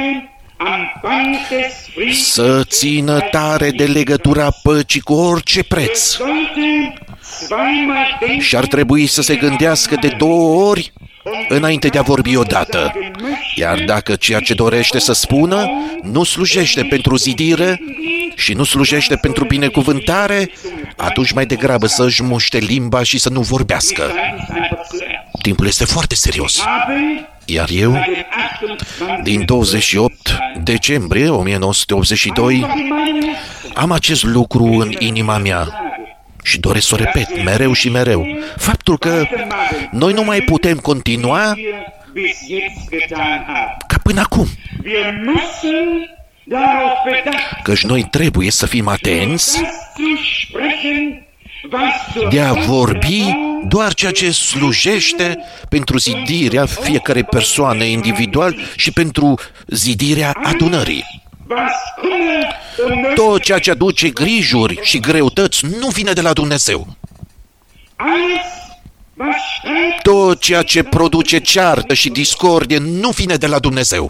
S1: să țină tare de legătura păcii cu orice preț. Și ar trebui să se gândească de 2 ori înainte de a vorbi odată. Iar dacă ceea ce dorește să spună nu slujește pentru zidire și nu slujește pentru binecuvântare, atunci mai degrabă să-și muște limba și să nu vorbească. Timpul este foarte serios. Iar eu, din 28 decembrie 1982, am acest lucru în inima mea și doresc să o repet mereu și mereu. Faptul că noi nu mai putem continua ca până acum. Căci noi trebuie să fim atenți de a vorbi doar ceea ce slujește pentru zidirea fiecarei persoane individual și pentru zidirea adunării. Tot ceea ce aduce grijuri și greutăți nu vine de la Dumnezeu. Tot ceea ce produce ceartă și discordie nu vine de la Dumnezeu.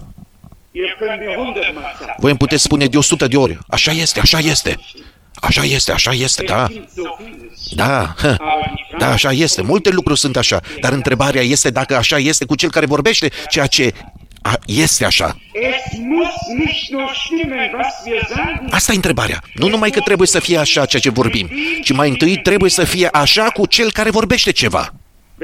S1: Voi îmi puteți spune de 100 de ori, așa este, așa este. Așa este, așa este, da. Da, așa este. Multe lucruri sunt așa. Dar întrebarea este dacă așa este cu cel care vorbește ceea ce este așa. Asta e întrebarea. Nu numai că trebuie să fie așa ceea ce vorbim, ci mai întâi trebuie să fie așa cu cel care vorbește ceva.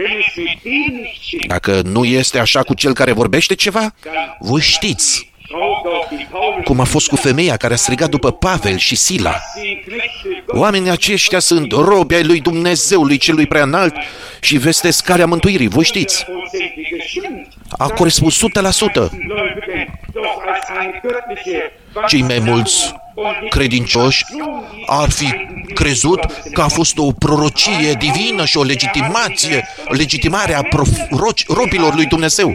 S1: Dacă nu este așa cu cel care vorbește ceva, voi știți cum a fost cu femeia care a strigat după Pavel și Sila. Oamenii aceștia sunt robi ai lui Dumnezeului celui preanalt și vestesc calea mântuirii. Voi știți. A corespuns 100%. Cei mai mulți credincioși ar fi crezut că a fost o prorocie divină și o legitimare a robilor lui Dumnezeu.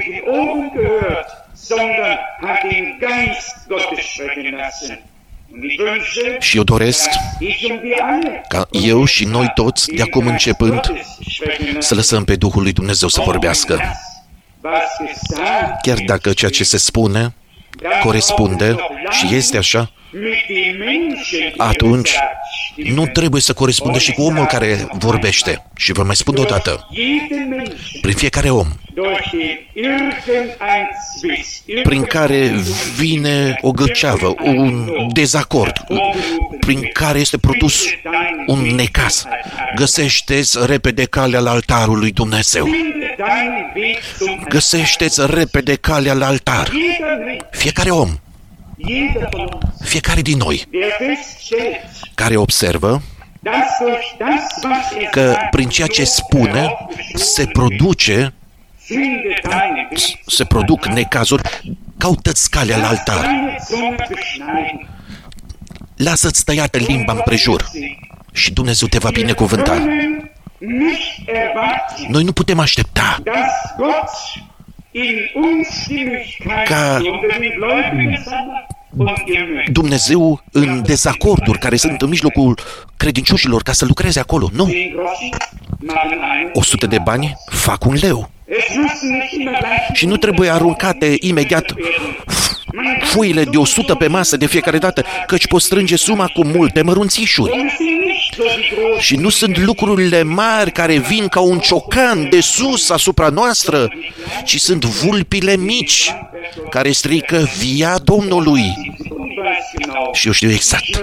S1: Și eu doresc ca eu și noi toți, de acum începând, să lăsăm pe Duhul lui Dumnezeu să vorbească. Chiar dacă ceea ce se spune corespunde și este așa, atunci nu trebuie să corespundă și cu omul care vorbește. Și vă mai spun odată, prin fiecare om, prin care vine o gâlceavă, un dezacord, prin care este produs un necaz, găsește-ți repede calea la altarul lui Dumnezeu. Găsește-ți repede calea la altar. Fiecare om, fiecare din noi, care observă că prin ceea ce spune se produc necazuri, caută-ți calea la altar. Lasă-ți tăiată limba împrejur și Dumnezeu te va binecuvânta. Noi nu putem aștepta ca Dumnezeu în dezacorduri care sunt în mijlocul credincioșilor ca să lucreze acolo. Nu. 100 de bani fac un leu. Și nu trebuie aruncate imediat foile de 100 pe masă de fiecare dată, căci poți strânge suma cu multe mărunțișuri. Și nu sunt lucrurile mari care vin ca un ciocan de sus asupra noastră, ci sunt vulpile mici care strică via Domnului. Și eu știu exact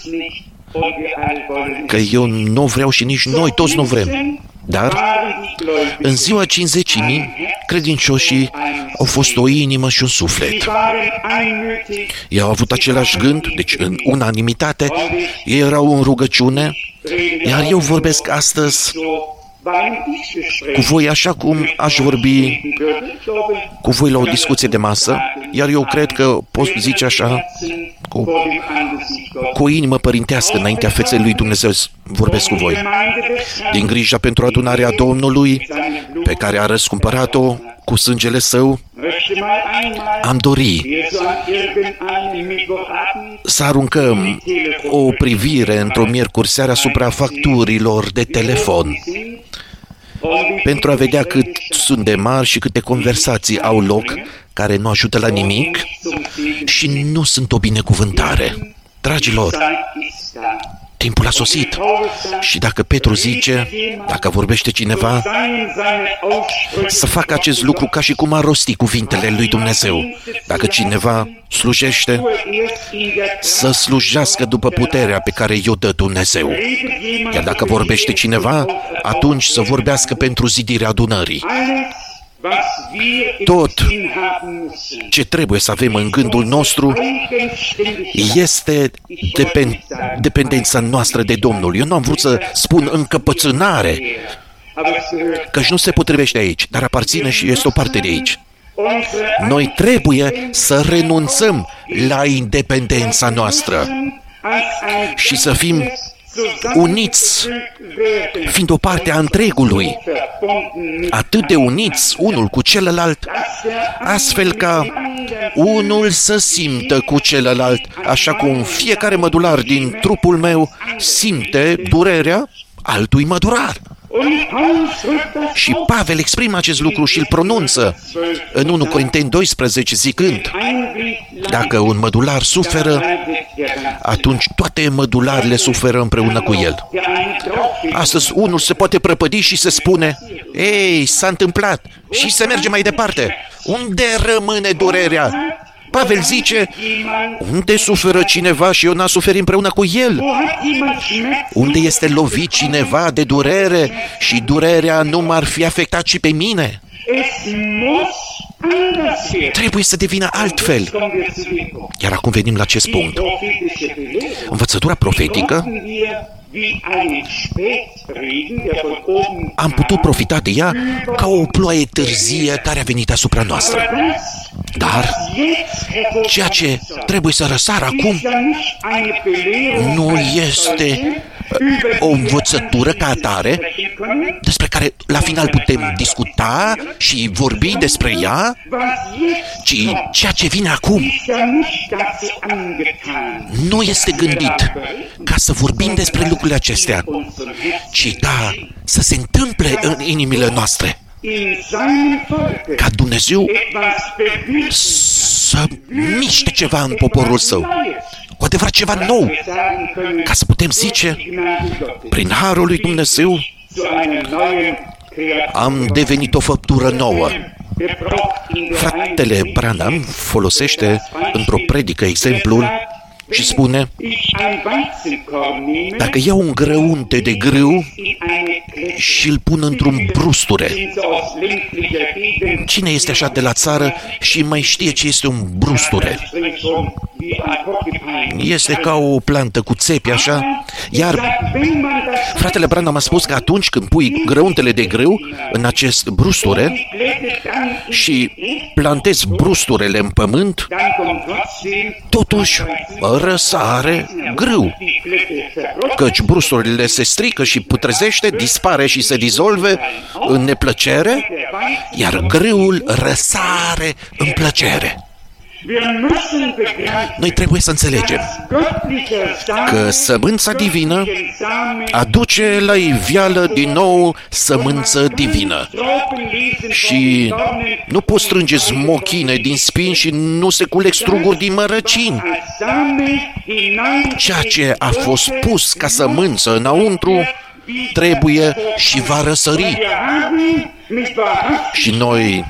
S1: că eu nu vreau și nici noi toți nu vrem. Dar în ziua Cincizecimii, credincioșii au fost o inimă și un suflet. Ei au avut același gând, deci în unanimitate, ei erau în rugăciune, iar eu vorbesc astăzi cu voi așa cum aș vorbi cu voi la o discuție de masă, iar eu cred că pot zice așa, cu o inimă părintească înaintea feței lui Dumnezeu vorbesc cu voi. Din grija pentru adunarea Domnului, pe care a răscumpărat-o cu sângele Său, am dori să aruncăm o privire într-o miercuri seară asupra facturilor de telefon, pentru a vedea cât sunt de mari și câte conversații au loc care nu ajută la nimic și nu sunt o binecuvântare. Dragilor, timpul a sosit și dacă Petru zice, dacă vorbește cineva, să facă acest lucru ca și cum a rosti cuvintele lui Dumnezeu. Dacă cineva slujește, să slujească după puterea pe care i-o dă Dumnezeu. Iar dacă vorbește cineva, atunci să vorbească pentru zidirea adunării. Tot ce trebuie să avem în gândul nostru este dependența noastră de Domnul. Eu nu am vrut să spun încăpățânare, căci nu se potrivește aici, dar aparține și este o parte de aici. Noi trebuie să renunțăm la independența noastră și să fim uniți, fiind o parte a întregului, atât de uniți unul cu celălalt, astfel ca unul să simtă cu celălalt, așa cum fiecare mădular din trupul meu simte durerea altui mădular. Și Pavel exprimă acest lucru și îl pronunță în 1 Corinteni 12 zicând, dacă un mădular suferă, atunci toate mădularele suferă împreună cu el. Astăzi unul se poate prăpădi și se spune, ei, s-a întâmplat și se merge mai departe. Unde rămâne durerea? Pavel zice, unde suferă cineva și eu n-a suferit împreună cu el? Unde este lovit cineva de durere și durerea nu m-ar fi afectat și pe mine? Trebuie să devină altfel. Iar acum venim la acest punct. Învățătura profetică, am putut profita de ea ca o ploaie târzie care a venit asupra noastră. Dar ceea ce trebuie să răsară acum nu este o învățătură ca atare despre care la final putem discuta și vorbi despre ea, ci ceea ce vine acum nu este gândit ca să vorbim despre lucrurile acestea, ci ca să se întâmple în inimile noastre. Ca Dumnezeu să miște ceva în poporul Său, cu adevărat ceva nou, ca să putem zice, prin harul lui Dumnezeu am devenit o făptură nouă. Fratele Branham folosește într-o predică exemplul și spune, dacă iau un grăunte de grâu și îl pun într-un brusture, cine este așa de la țară și mai știe ce este un brusture? Este ca o plantă cu țepi așa, iar fratele Branham a spus că atunci când pui grăuntele de grâu în acest brusture și plantezi brusturele în pământ, totuși răsare grâu, căci brusturile se strică și putrezește, dispare și se dizolve în neplăcere, iar grâul răsare în plăcere. Noi trebuie să înțelegem că sămânța divină aduce la iveală din nou sămânță divină. Și nu poți strânge smochine din spini și nu se culeg struguri din mărăcini. Ceea ce a fost pus ca sămânță înăuntru trebuie și va răsări. Și noi,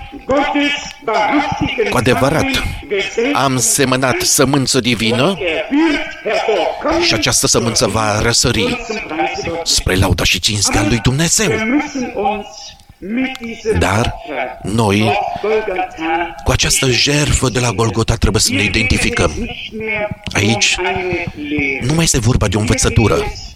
S1: cu adevărat, am semănat sămânță divină și această sămânță va răsări spre lauda și cinstea lui Dumnezeu. Dar noi, cu această jertfă de la Golgota, trebuie să ne identificăm. Aici nu mai este vorba de o învățătură.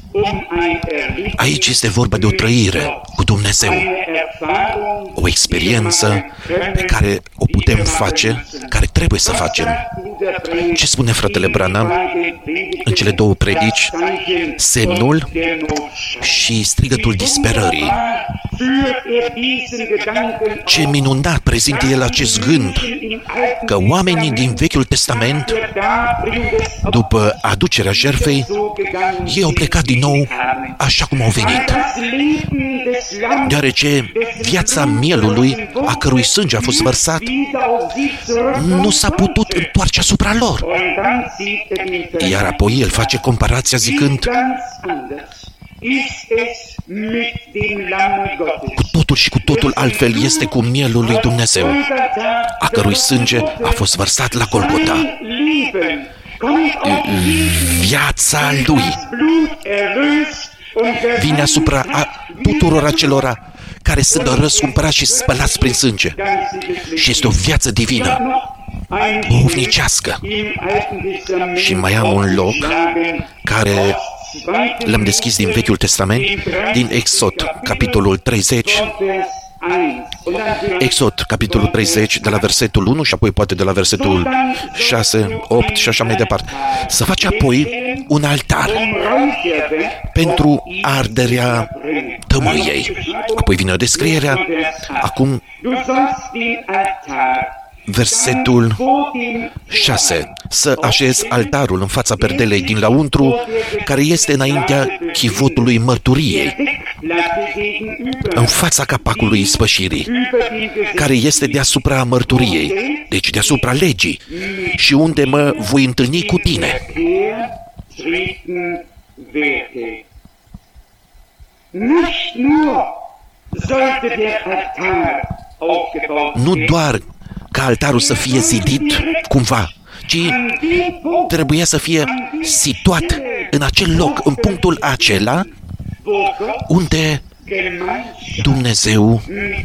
S1: Aici este vorba de o trăire cu Dumnezeu, o experiență pe care o putem face, care trebuie să facem. Ce spune fratele Branham în cele două predici? Semnul și strigătul disperării. Ce minunat prezintă el acest gând, că oamenii din Vechiul Testament, după aducerea jertfei, ei au plecat din nou așa cum au venit. Deoarece viața mielului, a cărui sânge a fost vărsat, nu s-a putut întoarce asupra lor. Iar apoi el face comparația zicând: cu totul și cu totul altfel este cu mielul lui Dumnezeu, a cărui sânge a fost vărsat la Golgota. Viața lui vine asupra tuturor acelora care sunt răscumpărați și spălați prin sânge. Și este o viață divină, duhovnicească. Și mai am un loc care l-am deschis din Vechiul Testament, din Exod, capitolul 30. Exod, capitolul 30, de la versetul 1 și apoi poate de la versetul 6, 8 și așa mai departe. Să faci apoi un altar pentru arderea tămâiei. Apoi vine descrierea. Acum, versetul 6. Să așezi altarul în fața perdelei din lăuntru, care este înaintea chivotului mărturiei, în fața capacului ispășirii, care este deasupra mărturiei, deci deasupra legii, și unde mă voi întâlni cu tine. Nu doar ca altarul să fie zidit cumva, ci trebuia să fie situat în acel loc, în punctul acela unde Dumnezeu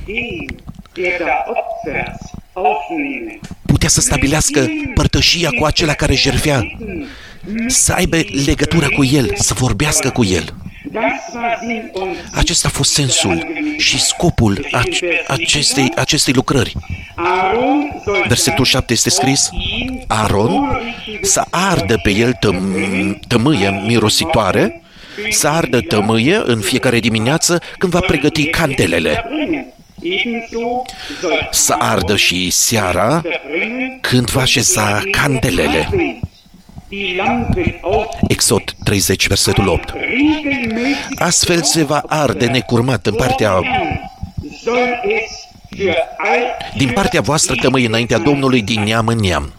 S1: putea să stabilească părtășia cu acela care jertfea, să aibă legătură cu el, să vorbească cu el. Acesta a fost sensul și scopul acestei lucrări. Versetul 7 este scris: Aron să ardă pe el tămâie mirositoare, să ardă tămâie în fiecare dimineață când va pregăti candelele. Să ardă și seara când va așeza candelele. Exod 30, versetul 8. Astfel se va arde necurmat din partea voastră tămâie înaintea Domnului din neam în neam,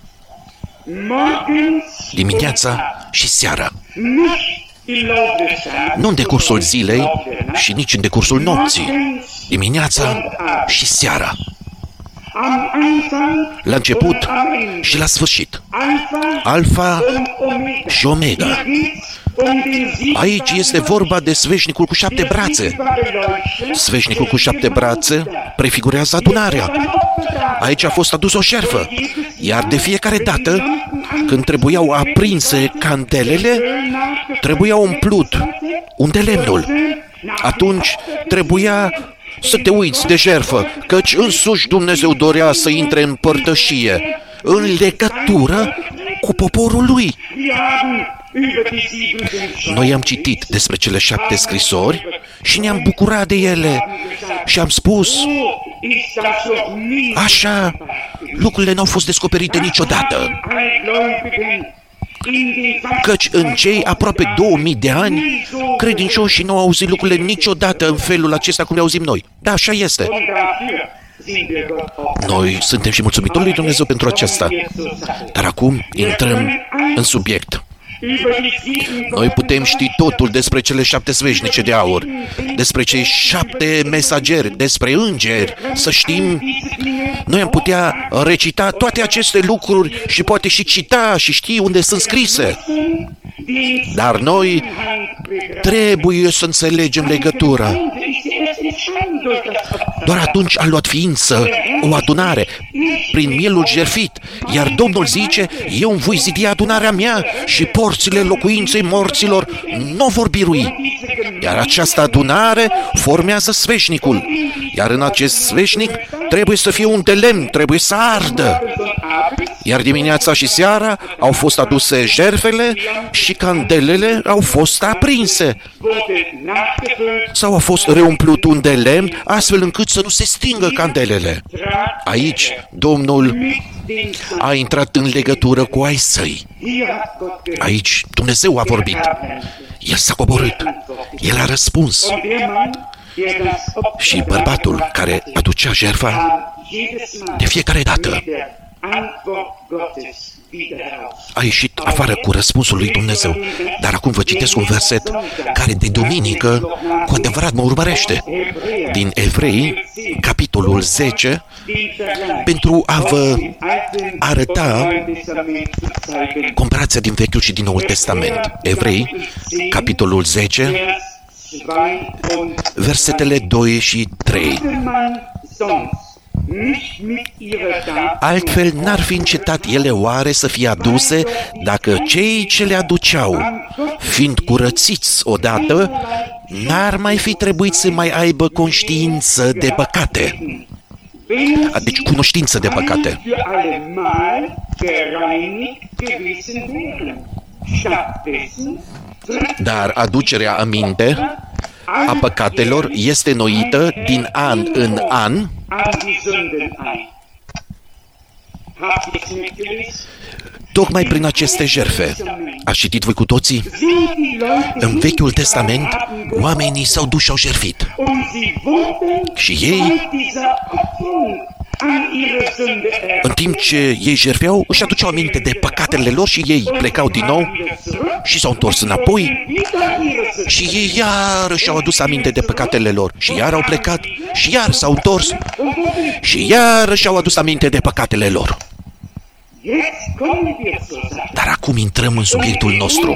S1: dimineața și seara, nu în decursul zilei și nici în decursul nopții, dimineața și seara, la început și la sfârșit, Alfa și Omega. Aici este vorba de sveșnicul cu 7 brațe. Sveșnicul cu 7 brațe prefigurează adunarea. Aici a fost adus o șerfă, iar de fiecare dată când trebuiau aprinse candelele, trebuia umplut unde lemnul. Atunci trebuia să te uiți de jertfă, căci însuși Dumnezeu dorea să intre în părtășie, în legătură cu poporul lui. Noi am citit despre cele 7 scrisori și ne-am bucurat de ele și am spus, așa, lucrurile n-au fost descoperite niciodată. Căci în cei aproape 2000 de ani, credincioșii nu au auzit lucrurile niciodată în felul acesta cum le auzim noi. Da, așa este. Noi suntem și mulțumitori lui Dumnezeu pentru aceasta. Dar acum intrăm în subiect. Noi putem ști totul despre cele 7 sfeșnice de aur, despre cei 7 mesageri, despre îngeri, să știm. Noi am putea recita toate aceste lucruri și poate și cita și ști unde sunt scrise. Dar noi trebuie să înțelegem legătura. Doar atunci a luat ființă o adunare prin mielul jertfit, iar Domnul zice, eu îmi voi zidi adunarea mea și porțile locuinței morților nu vor birui. Iar această adunare formează sfeșnicul, iar în acest sfeșnic trebuie să fie un de lemn, trebuie să ardă. Iar dimineața și seara au fost aduse jertfele și candelele au fost aprinse. Sau a fost reumplut un de lemn, astfel încât să nu se stingă candelele. Aici, Domnul a intrat în legătură cu ai săi. Aici, Dumnezeu a vorbit. El s-a coborât. El a răspuns. Și bărbatul care aducea jertfa, de fiecare dată, a ieșit afară cu răspunsul lui Dumnezeu. Dar acum vă citesc un verset care de duminică cu adevărat mă urmărește. Din Evrei, capitolul 10, pentru a vă arăta comparația din Vechiul și din Noul Testament. Evrei, capitolul 10, versetele 2 și 3. Altfel n-ar fi încetat ele oare să fie aduse dacă cei ce le aduceau, fiind curățiți odată, n-ar mai fi trebuit să mai aibă conștiință de păcate. Deci cunoștință de păcate. Dar aducerea aminte a păcatelor este înnoită din an în an. Tocmai prin aceste jertfe. Ați citit voi cu toții? În Vechiul Testament, oamenii s-au dus și au jertfit. Și ei, în timp ce ei jertfeau, își aduceau aminte de păcatele lor și ei plecau din nou și s-au întors înapoi și ei iar și-au adus aminte de păcatele lor și iar au plecat și iar s-au întors și iar și-au adus aminte de păcatele lor. Dar acum intrăm în subiectul nostru.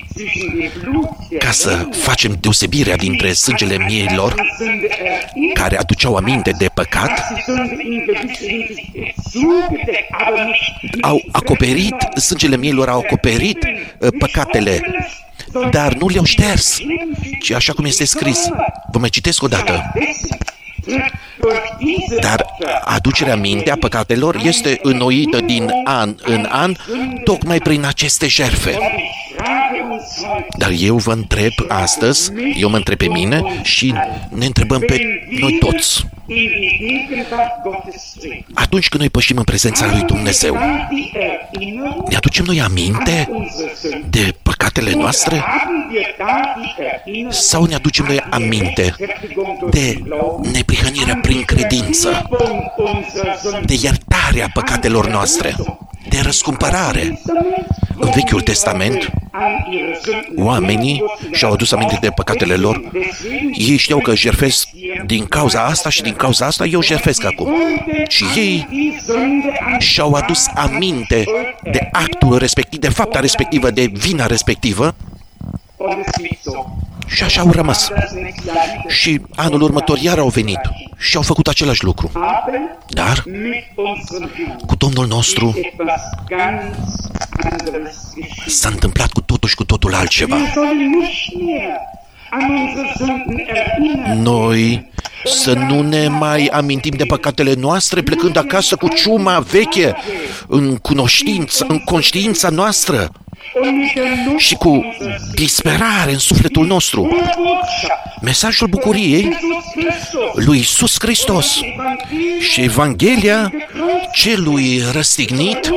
S1: Ca să facem deosebirea dintre sângele mieilor care aduceau aminte de păcat, au acoperit, sângele mieilor au acoperit păcatele, dar nu le-au șters, ci așa cum este scris. Vă mai citesc o dată. Dar aducerea minte a păcatelor este înnoită din an în an, tocmai prin aceste jertfe. Dar eu vă întreb astăzi, eu mă întreb pe mine și ne întrebăm pe noi toți. Atunci când noi pășim în prezența lui Dumnezeu, ne aducem noi aminte de păcatele noastre? Sau ne aducem noi aminte de neprihănirea prin credință, de iertarea păcatelor noastre, de răscumpărare? În Vechiul Testament, oamenii și-au adus aminte de păcatele lor. Ei știau că jertfesc din cauza asta și din cauza asta eu jertfesc acum. Și ei și-au adus aminte de actul respectiv, de fapta respectivă, de vina respectivă. Și așa au rămas. Și anul următor iar au venit și au făcut același lucru. Dar cu Domnul nostru s-a întâmplat cu totul și cu totul altceva. Noi să nu ne mai amintim de păcatele noastre plecând acasă cu ciuma veche în conștiința noastră. și cu disperare în sufletul nostru mesajul bucuriei lui Iisus Hristos și Evanghelia celui răstignit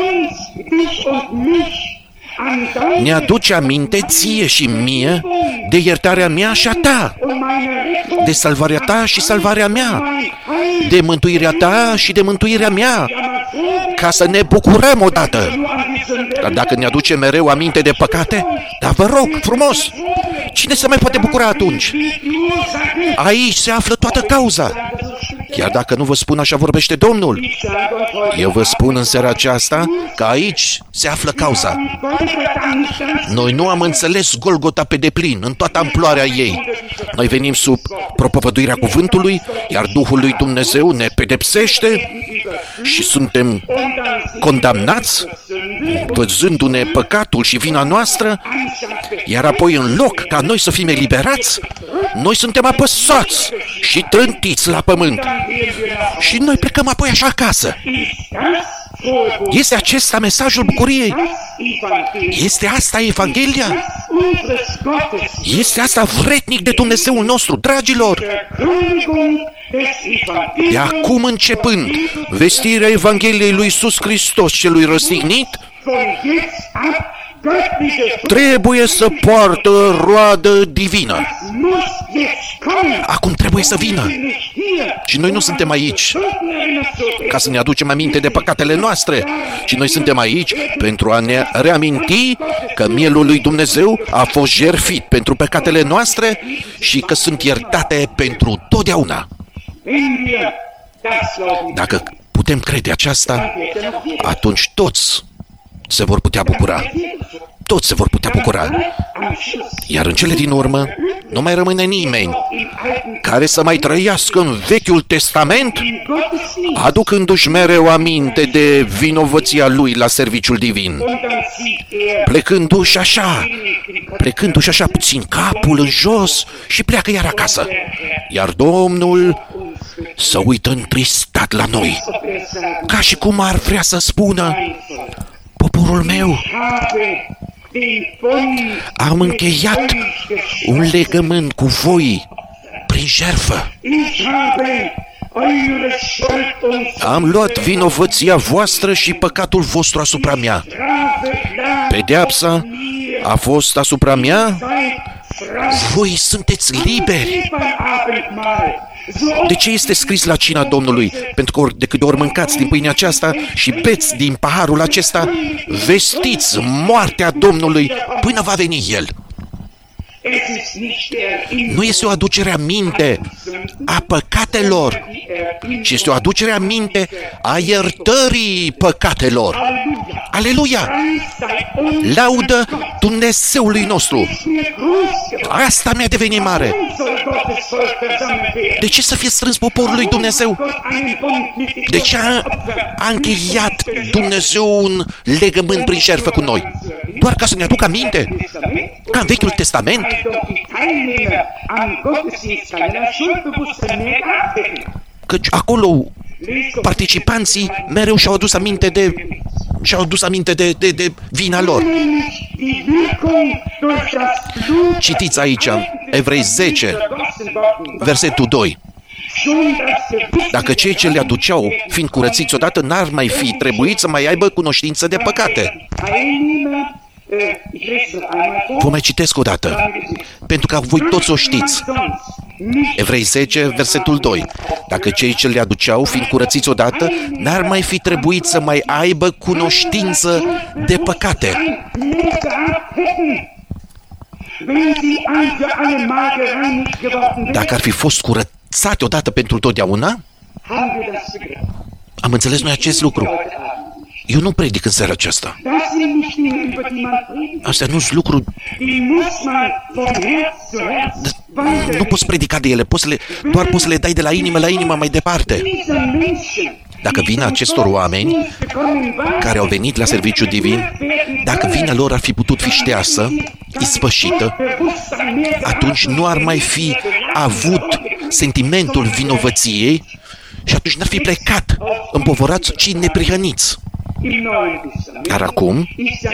S1: ne aduce aminte ție și mie de iertarea mea și a ta, de salvarea ta și salvarea mea, de mântuirea ta și de mântuirea mea, ca să ne bucurăm odată. Dar dacă ne aduce mereu aminte de păcate, dar vă rog frumos, cine se mai poate bucura atunci? Aici se află toată cauza. Chiar dacă nu vă spun așa vorbește Domnul, eu vă spun în seara aceasta că aici se află cauza. Noi nu am înțeles Golgota pe deplin, în toată amploarea ei. Noi venim sub propovăduirea cuvântului, iar Duhul lui Dumnezeu ne pedepsește și suntem condamnați, văzându-ne păcatul și vina noastră, iar apoi în loc ca noi să fim eliberați, noi suntem apăsați și trântiți la pământ. Și noi plecăm apoi așa acasă. Este acesta mesajul bucuriei? Este asta Evanghelia? Este asta vrednic de Dumnezeul nostru, dragilor? De acum începând, vestirea Evangheliei lui Iisus Hristos celui răstignit trebuie să poartă roadă divină. Acum trebuie să vină. Și noi nu suntem aici ca să ne aducem aminte de păcatele noastre, ci noi suntem aici pentru a ne reaminti că mielul lui Dumnezeu a fost jertfit pentru păcatele noastre și că sunt iertate pentru totdeauna. Dacă putem crede aceasta, atunci toți se vor putea bucura. Toți se vor putea bucura. Iar în cele din urmă, nu mai rămâne nimeni care să mai trăiască în Vechiul Testament, aducându-și mereu aminte de vinovăția lui la serviciul divin. Plecându-și așa puțin capul în jos și pleacă iar acasă. Iar Domnul să uită întristat la noi, ca și cum ar vrea să spună: poporul meu, am încheiat un legământ cu voi prin jertfă. Am luat vinovăția voastră și păcatul vostru asupra mea. Pedeapsa a fost asupra mea. Voi sunteți liberi. De ce este scris la cina Domnului? Pentru că de câte ori mâncați din pâinea aceasta și beți din paharul acesta, vestiți moartea Domnului până va veni El. Nu este o aducere aminte a păcatelor, ci este o aducere aminte a iertării păcatelor. Aleluia! Laudă Dumnezeului nostru! Asta mi-a devenit mare. De ce să fie strâns poporul lui Dumnezeu? De ce a încheiat Dumnezeu un legământ prin jertfă cu noi? Doar ca să ne aducă aminte? Ca în Vechiul Testament? Căci acolo participanții mereu și-au adus aminte de vina lor. Citiți aici, Evrei 10, versetul 2. Dacă cei ce le aduceau, fiind curățiți odată, n-ar mai fi trebuit să mai aibă cunoștință de păcate. Vă mai citesc o dată, pentru că voi toți o știți. Evrei 10, versetul 2. Dacă cei ce le aduceau, fiind curățiți odată, n-ar mai fi trebuit să mai aibă cunoștință de păcate. Dacă ar fi fost curățate odată pentru totdeauna, am înțeles noi acest lucru. Eu nu predic în seara aceasta. Astea nu sunt lucruri... Nu poți predica de ele, doar poți să le dai de la inimă mai departe. Dacă vina acestor oameni care au venit la serviciu divin, dacă vina lor ar fi putut fi ștearsă, ispășită, atunci nu ar mai fi avut sentimentul vinovăției și atunci n-ar fi plecat împovărați, ci neprihăniți. Iar acum,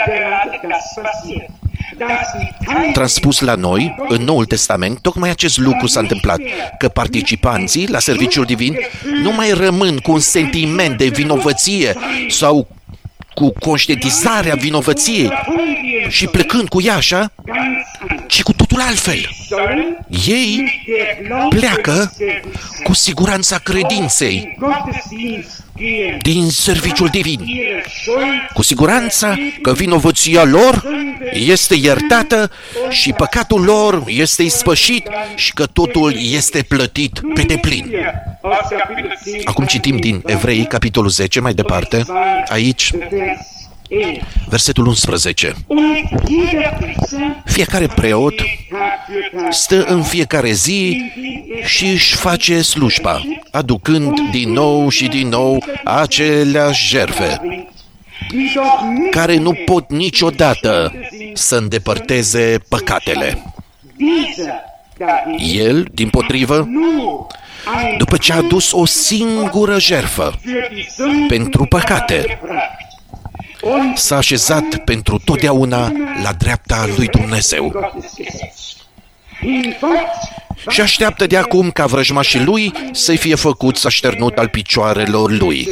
S1: transpus la noi, în Noul Testament, tocmai acest lucru s-a întâmplat, că participanții la serviciul divin nu mai rămân cu un sentiment de vinovăție sau cu conștientizarea vinovăției și plecând cu ea așa, ci cu totul altfel. Ei pleacă cu siguranța credinței din serviciul divin, cu siguranța că vinovăția lor este iertată și păcatul lor este ispășit și că totul este plătit pe deplin. Acum citim din Evrei, capitolul 10, mai departe, aici, versetul 11. Fiecare preot stă în fiecare zi și își face slujba, aducând din nou și din nou aceleași jertfe, care nu pot niciodată să îndepărteze păcatele. El, dimpotrivă, după ce a adus o singură jertfă pentru păcate, s-a așezat pentru totdeauna la dreapta lui Dumnezeu și așteaptă de acum ca vrăjmașii lui să-i fie făcuți așternut al picioarelor lui.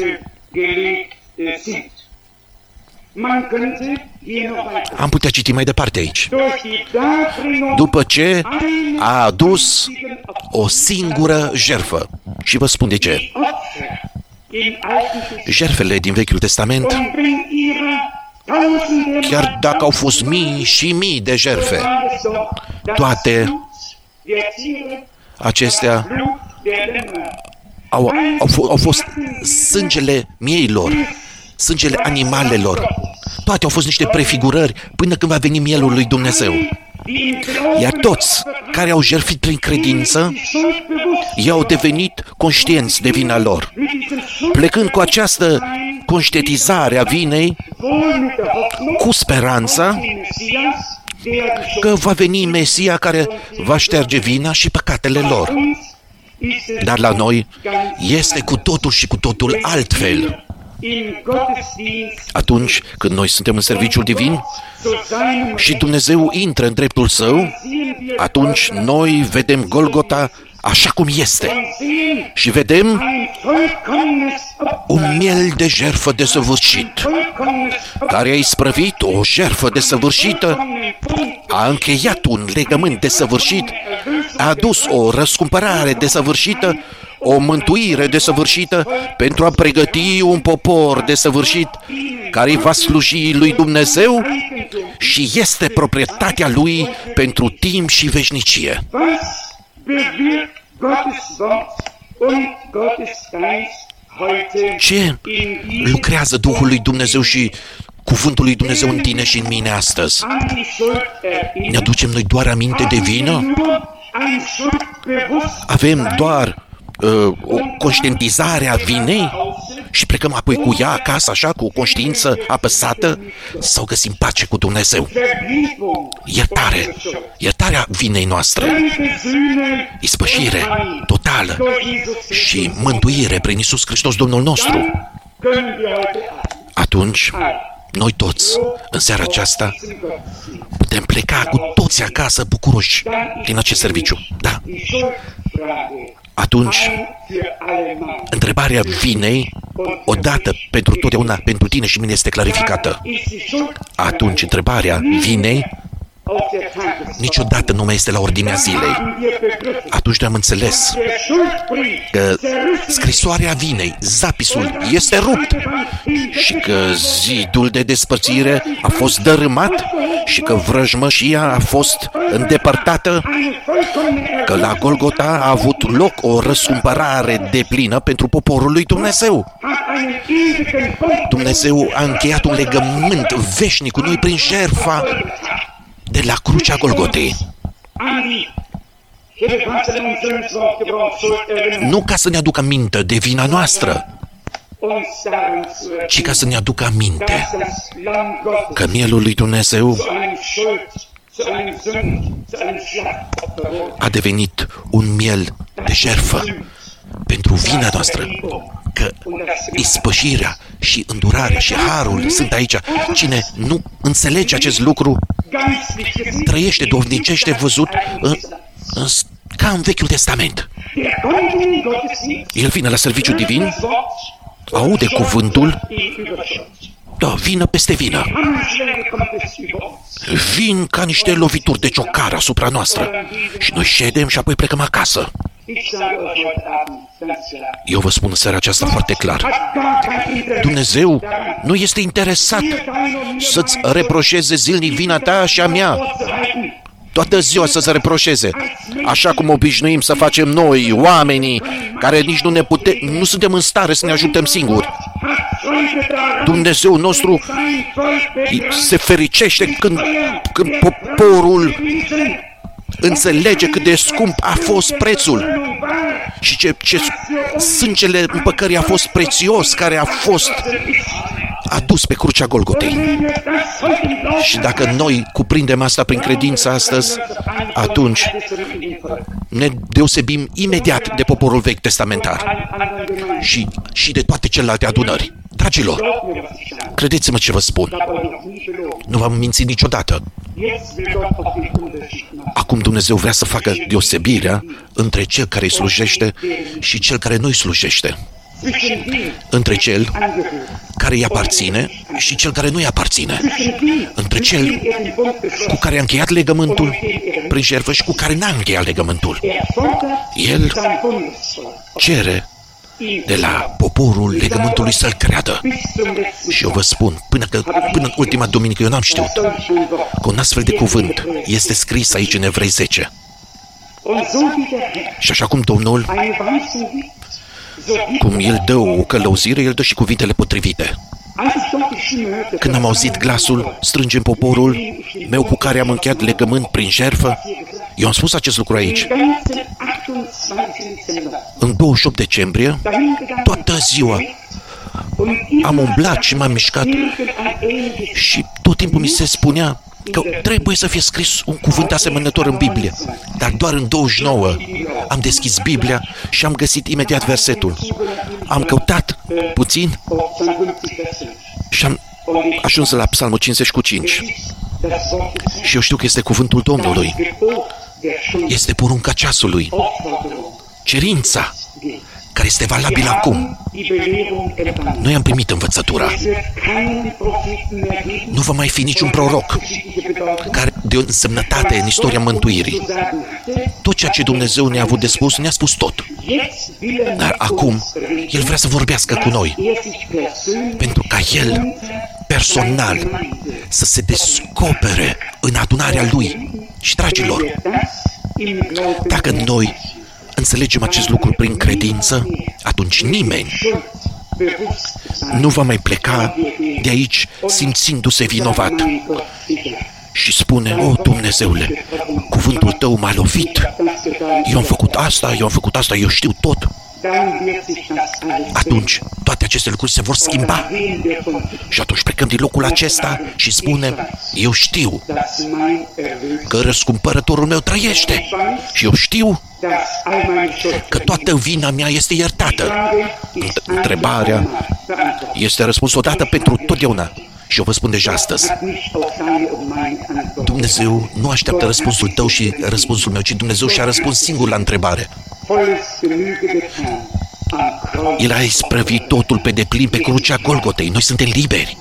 S1: Am putea citi mai departe aici. După ce a adus o singură jertfă. Și vă spun de ce. Jertfele din Vechiul Testament, chiar dacă au fost mii și mii de jertfe, toate acestea au fost sângele mieilor, sângele animalelor. Toate au fost niște prefigurări până când va veni mielul lui Dumnezeu. Iar toți care au jertfit prin credință, ei au devenit conștienți de vina lor. Plecând cu această conștientizare a vinei, cu speranța că va veni Mesia care va șterge vina și păcatele lor. Dar la noi este cu totul și cu totul altfel. Atunci când noi suntem în serviciul divin și Dumnezeu intră în dreptul Său, atunci noi vedem Golgota așa cum este și vedem un miel de jertfă desăvârșit, care a isprăvit o jertfă desăvârșită, a încheiat un legământ desăvârșit, a adus o răscumpărare desăvârșită, o mântuire desăvârșită pentru a pregăti un popor desăvârșit care va sluji lui Dumnezeu și este proprietatea lui pentru timp și veșnicie. Ce lucrează Duhul lui Dumnezeu și Cuvântul lui Dumnezeu în tine și în mine astăzi? Ne aducem noi doar aminte de vină? Avem doar o conștientizare a vinei și plecăm apoi cu ea acasă, așa, cu o conștiință apăsată, sau găsim pace cu Dumnezeu? Iertarea vinei noastre, ispășire totală și mântuire prin Iisus Hristos Domnul nostru. Atunci, noi toți, în seara aceasta, putem pleca cu toți acasă bucuroși din acest serviciu. Da. Atunci, întrebarea vinei, odată pentru totdeauna, pentru tine și mine este clarificată. Atunci, întrebarea vinei niciodată nu mai este la ordinea zilei. Atunci noi am înțeles că scrisoarea vinei, zapisul, este rupt și că zidul de despărțire a fost dărâmat și că vrăjmășia a fost îndepărtată, că la Golgota a avut loc o răscumpărare deplină pentru poporul lui Dumnezeu. Dumnezeu a încheiat un legământ veșnic cu noi prin jertfa de la crucea Golgotei. Nu ca să ne aducă aminte de vina noastră, ci ca să ne aducă aminte că mielul lui Dumnezeu a devenit un miel de jertfă pentru vina noastră. că ispășirea și îndurarea și harul sunt aici. Cine nu înțelege acest lucru, trăiește dovnicește văzut ca în Vechiul Testament. El vine la serviciu divin, aude cuvântul, da, vină peste vină. Vin ca niște lovituri de ciocar asupra noastră și noi ședem și apoi plecăm acasă. Eu vă spun în seara aceasta foarte clar. Dumnezeu nu este interesat să-ți reproșeze zilnic vina ta și a mea. Toată ziua să se reproșeze, așa cum obișnuim să facem noi, oamenii, care nici nu suntem în stare să ne ajutăm singuri. Dumnezeu nostru se fericește când poporul înțelege cât de scump a fost prețul și ce sângele împăcării a fost prețios, care a fost adus pe crucea Golgotei. Și dacă noi cuprindem asta prin credință astăzi, atunci ne deosebim imediat de poporul vechi testamentar și de toate celelalte adunări. Dragilor, credeți-mă ce vă spun. Nu v-am mințit niciodată. Acum Dumnezeu vrea să facă deosebirea între cel care îi slujește și cel care nu îi slujește. Între cel care îi aparține și cel care nu îi aparține. Între cel cu care a încheiat legământul prin jertfă și cu care n-a încheiat legământul. El cere de la poporul legământului să-l creadă. Și eu vă spun, până în ultima duminică eu n-am știut că un astfel de cuvânt este scris aici în Evrei 10. Și așa cum Domnul, cum El dă o călăuzire, El dă și cuvintele potrivite. Când am auzit glasul, strângem poporul meu cu care am încheiat legământ prin jertfă, eu am spus acest lucru aici. În 28 decembrie, toată ziua, am umblat și m-am mișcat și tot timpul mi se spunea că trebuie să fie scris un cuvânt asemănător în Biblie. Dar doar în 29 am deschis Biblia și am găsit imediat versetul. Am căutat puțin și am ajuns la Psalmul 55. Și eu știu că este cuvântul Domnului. Este porunca ceasului. Cerința care este valabilă acum. Noi am primit învățătura. Nu va mai fi niciun proroc care de o însemnătate în istoria mântuirii. Tot ceea ce Dumnezeu ne-a avut de spus, ne-a spus tot. Dar acum, El vrea să vorbească cu noi. Pentru ca El, personal, să se descopere în adunarea Lui. Și, dragilor, dacă noi înțelegem acest lucru prin credință, atunci nimeni nu va mai pleca de aici simțindu-se vinovat și spune: o, Dumnezeule, cuvântul Tău m-a lovit, eu am făcut asta, eu știu tot. Atunci toate aceste lucruri se vor schimba și atunci plecăm din locul acesta și spunem: eu știu că răscumpărătorul meu trăiește și eu știu că toată vina mea este iertată. Întrebarea este răspunsă odată pentru totdeauna. Și eu vă spun deja astăzi, Dumnezeu nu așteaptă răspunsul tău și răspunsul meu, ci Dumnezeu și-a răspuns singur la întrebare. El a isprăvit totul pe deplin pe crucea Golgotei. Noi suntem liberi.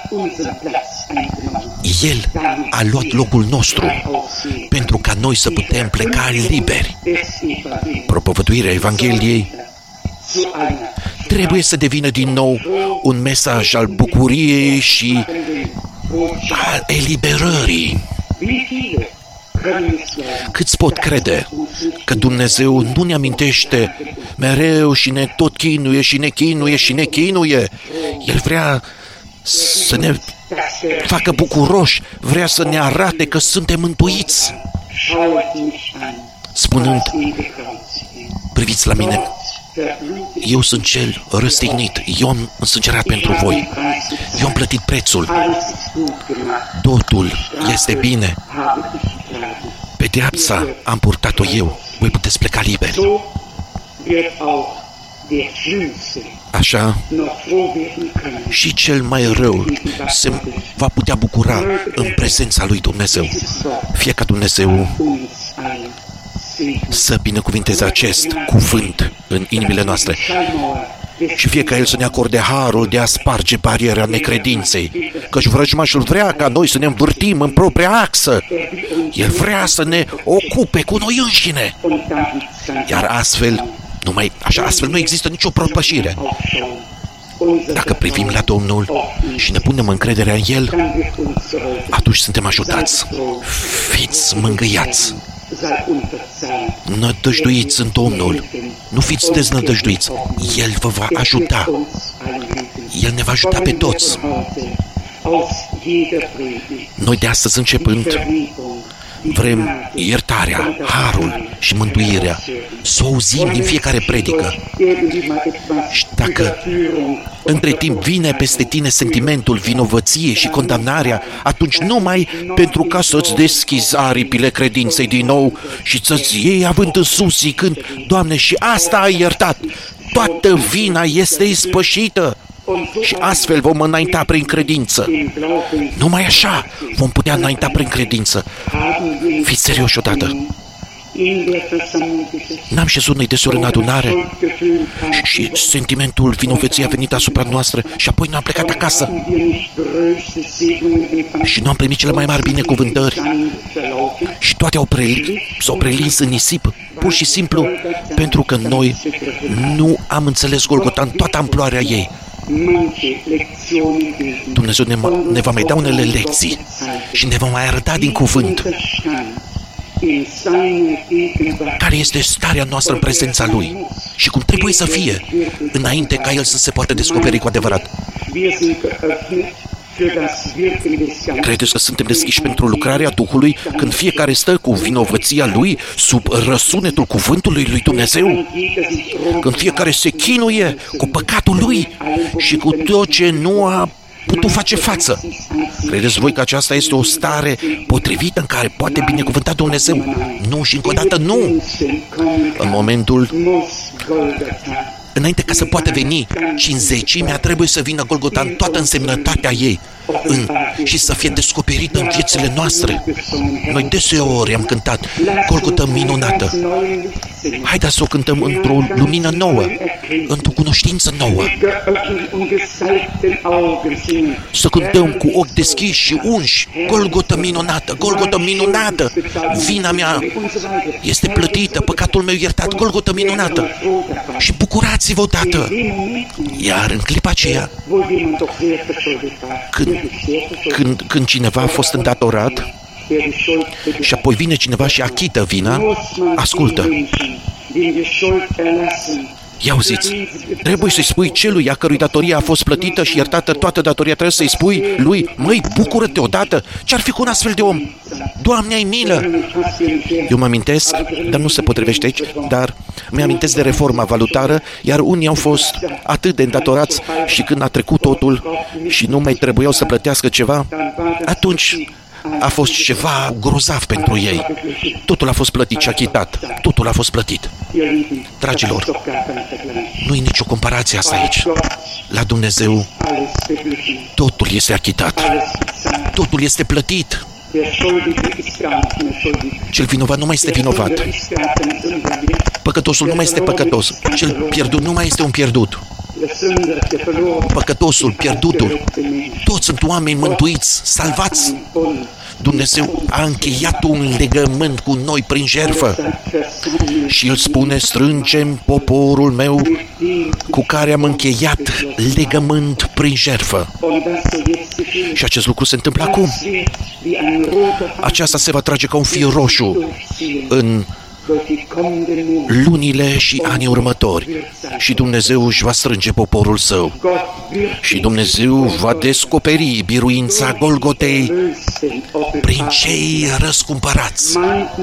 S1: El a luat locul nostru pentru ca noi să putem pleca liberi. Propovăduirea Evangheliei trebuie să devină din nou un mesaj al bucuriei și al eliberării. Câți pot crede că Dumnezeu nu ne amintește mereu și ne tot chinuie și ne chinuie și ne chinuie? El vrea să ne facă bucuroși, vrea să ne arate că suntem mântuiți, spunând: priviți la mine, eu sunt cel răstignit, eu am însângerat pentru voi, eu am plătit prețul, totul este bine, pedeapsa am purtat-o eu, voi puteți pleca liberi. Așa și cel mai rău se va putea bucura în prezența lui Dumnezeu. Fie ca Dumnezeu să binecuvinteze acest cuvânt în inimile noastre și fie ca El să ne acorde harul de a sparge bariera necredinței, căci vrăjmașul vrea ca noi să ne învârtim în propria axă. El vrea să ne ocupe cu noi înșine. Iar astfel nu există nicio propășire. Dacă privim la Domnul și ne punem încrederea în El, atunci suntem ajutați. Fiți mângâiați. Nădăjduiți în Domnul. Nu fiți deznădăjduiți. El vă va ajuta. El ne va ajuta pe toți. Noi de astăzi începând vrem iertarea, harul și mântuirea să o auzim din fiecare predică. Și dacă între timp vine peste tine sentimentul vinovăției și condamnarea, atunci numai pentru ca să-ți deschizi aripile credinței din nou și să-ți iei avânt în sus zicând: Doamne, și asta ai iertat, toată vina este ispășită. Și astfel vom înainta prin credință. Numai așa vom putea înainta prin credință. Fiți serioși odată. N-am șezut noi deseori în adunare și sentimentul vinovăției a venit asupra noastră și apoi ne-am plecat acasă și nu am primit cele mai mari binecuvântări și toate s-au prelins în nisip, pur și simplu pentru că noi nu am înțeles Golgota în toată amploarea ei. Dumnezeu ne va mai da unele lecții și ne va mai arăta din cuvânt care este starea noastră în prezența Lui și cum trebuie să fie înainte ca El să se poată descoperi cu adevărat. Credeți că suntem deschiși pentru lucrarea Duhului când fiecare stă cu vinovăția lui sub răsunetul cuvântului lui Dumnezeu? Când fiecare se chinuie cu păcatul lui și cu tot ce nu a putut face față? Credeți voi că aceasta este o stare potrivită în care poate binecuvânta Dumnezeu? Nu, și încă o dată nu! În momentul înainte ca să poată veni cinzecimea, trebuie să vină Golgota în toată însemnătatea ei și să fie descoperită în viețile noastre. Noi deseori am cântat Golgota minunată. Haideți să o cântăm într-o lumină nouă, într-o cunoștință nouă. Să cântăm cu ochi deschiși și unși. Golgota minunată, Golgota minunată. Vina mea este plătită, păcatul meu iertat, Golgota minunată. Și bucurați-vă odată. Iar în clipa aceea, când cineva a fost îndatorat și apoi vine cineva și achită vina, ascultă. Ia auziți, trebuie să-i spui celui a cărui datorie a fost plătită și iertată toată datoria, trebuie să-i spui lui: măi, bucură-te odată, ce-ar fi cu un astfel de om? Doamne, ai milă! Eu mă amintesc, dar nu se potrivește aici, dar mi-amintesc de reforma valutară, iar unii au fost atât de îndatorați și când a trecut totul și nu mai trebuiau să plătească ceva, atunci a fost ceva grozav pentru ei. Totul a fost plătit și achitat. Totul a fost plătit. Dragilor, nu e nicio comparație asta aici. La Dumnezeu totul este achitat. Totul este plătit. Cel vinovat nu mai este vinovat. Păcătosul nu mai este păcătos. Cel pierdut nu mai este un pierdut. Păcătosul, pierdutul, toți sunt oameni mântuiți, salvați. Dumnezeu a încheiat un legământ cu noi prin jertfă și El spune: strângem poporul meu cu care am încheiat legământ prin jertfă. Și acest lucru se întâmplă acum. Aceasta se va trage ca un fir roșu în lunile și anii următori și Dumnezeu își va strânge poporul Său și Dumnezeu va descoperi biruința Golgotei prin cei răscumpărați.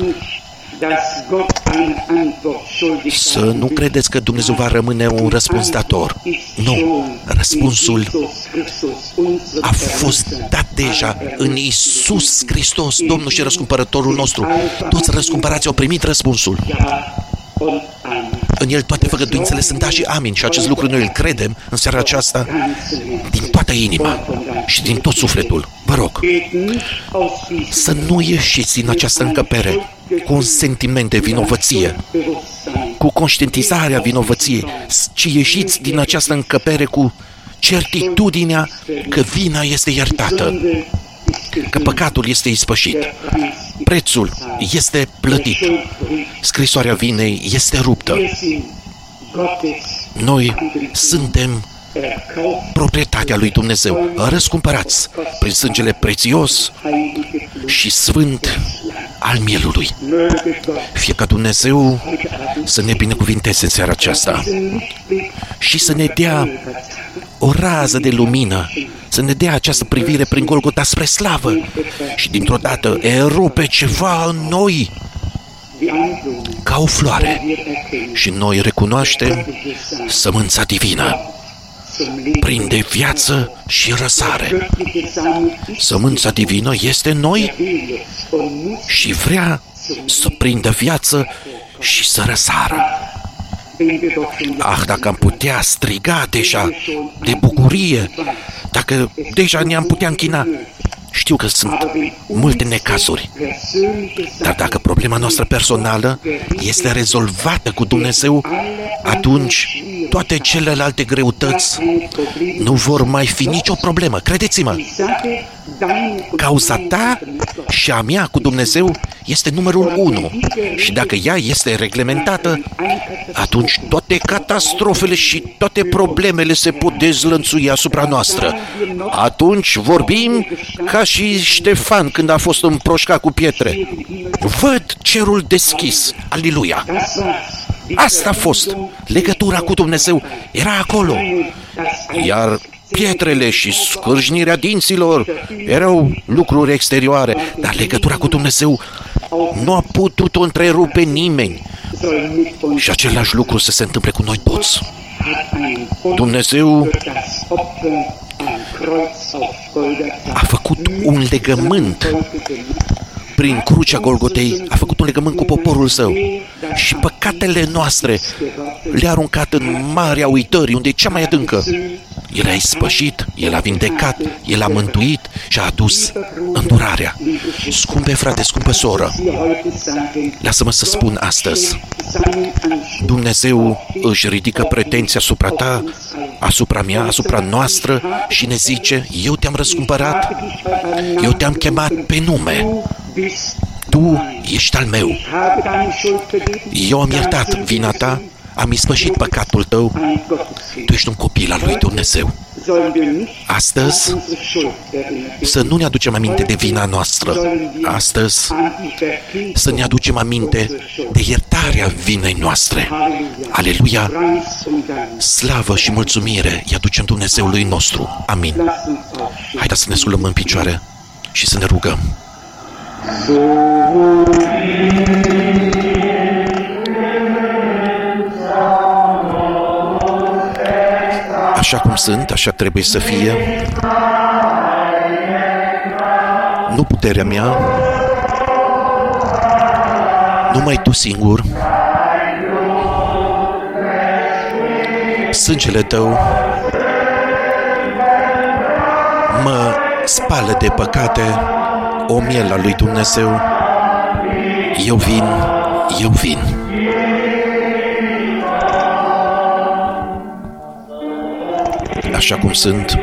S1: Să nu credeți că Dumnezeu va rămâne un răspuns dator. Nu, răspunsul a fost dat deja în Iisus Hristos, Domnul și răscumpărătorul nostru. Toți răscumpărații au primit răspunsul. În El toate făgăduințele sunt da și amin. Și acest lucru noi îl credem în seara aceasta din toată inima și din tot sufletul. Vă rog să nu ieșiți din această încăpere cu un sentiment de vinovăție, cu conștientizarea vinovăției, ci ieșiți din această încăpere cu certitudinea că vina este iertată, că păcatul este ispășit, prețul este plătit, scrisoarea vinei este ruptă. Noi suntem proprietatea lui Dumnezeu, răscumpărați prin sângele prețios și sfânt al mielului. Fie ca Dumnezeu să ne binecuvinteze în seara aceasta și să ne dea o rază de lumină, să ne dea această privire prin Golgota spre slavă și dintr-o dată erupe ceva în noi ca o floare și noi recunoaștem sămânța divină, prinde viață și răsare. Sămânța divină este în noi și vrea să prindă viață și să răsară. Dacă am putea striga deja de bucurie, dacă deja ne-am putea închina. Știu că sunt multe necazuri, dar dacă problema noastră personală este rezolvată cu Dumnezeu, atunci toate celelalte greutăți nu vor mai fi nicio problemă. Credeți-mă, cauza ta și a mea cu Dumnezeu este numărul 1 și dacă ea este reglementată, atunci toate catastrofele și toate problemele se pot dezlănțui asupra noastră. Atunci vorbim ca și Ștefan când a fost împroșcat cu pietre. Văd cerul deschis. Aleluia! Asta a fost. Legătura cu Dumnezeu era acolo. Iar pietrele și scârșnirea dinților erau lucruri exterioare, dar legătura cu Dumnezeu nu a putut-o întrerupe nimeni. Și același lucru să se întâmple cu noi toți. Dumnezeu a făcut un legământ prin crucea Golgotei, a făcut un legământ cu poporul său și păcatele noastre le-a aruncat în marea uitării, unde e cea mai adâncă. El a ispășit, El a vindecat, El a mântuit și a adus îndurarea. Scumpe frate, scumpă soră, lasă-mă să spun astăzi, Dumnezeu își ridică pretenția asupra ta, asupra mea, asupra noastră și ne zice, eu te-am răscumpărat, eu te-am chemat pe nume, tu ești al meu, eu am iertat vina ta, am ispășit păcatul tău, tu ești un copil al lui Dumnezeu. Astăzi, să nu ne aducem aminte de vina noastră. Astăzi, să ne aducem aminte de iertarea vinei noastre. Aleluia! Slavă și mulțumire îi aducem Dumnezeului nostru. Amin. Haideți să ne sculăm în picioare și să ne rugăm. Așa cum sunt, așa trebuie să fie. Nu puterea mea, numai tu singur. Sângele tău mă spală de păcate, o miel al lui Dumnezeu. Eu vin, eu vin. Așa cum sunt,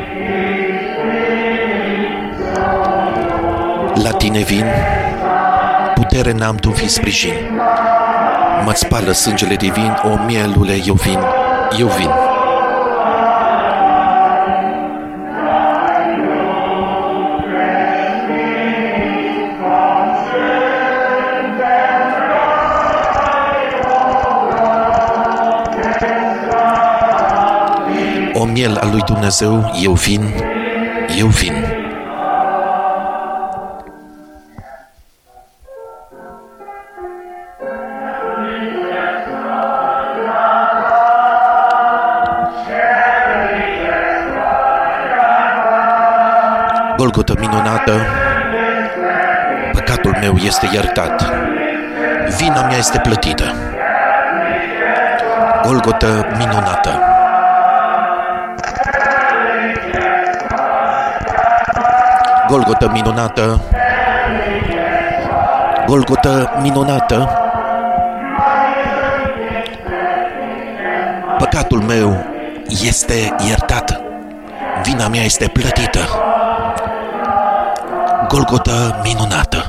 S1: la tine vin, putere n-am, tu fi sprijin. Mă spală sângele divin, o mielule, eu vin, eu vin. O miel al lui Dumnezeu, eu vin, eu vin. Golgota minunată, păcatul meu este iertat, vina mea este plătită. Golgotă minunată. Golgotă minunată. Golgotă minunată. Păcatul meu este iertat. Vina mea este plătită. Golgotă minunată.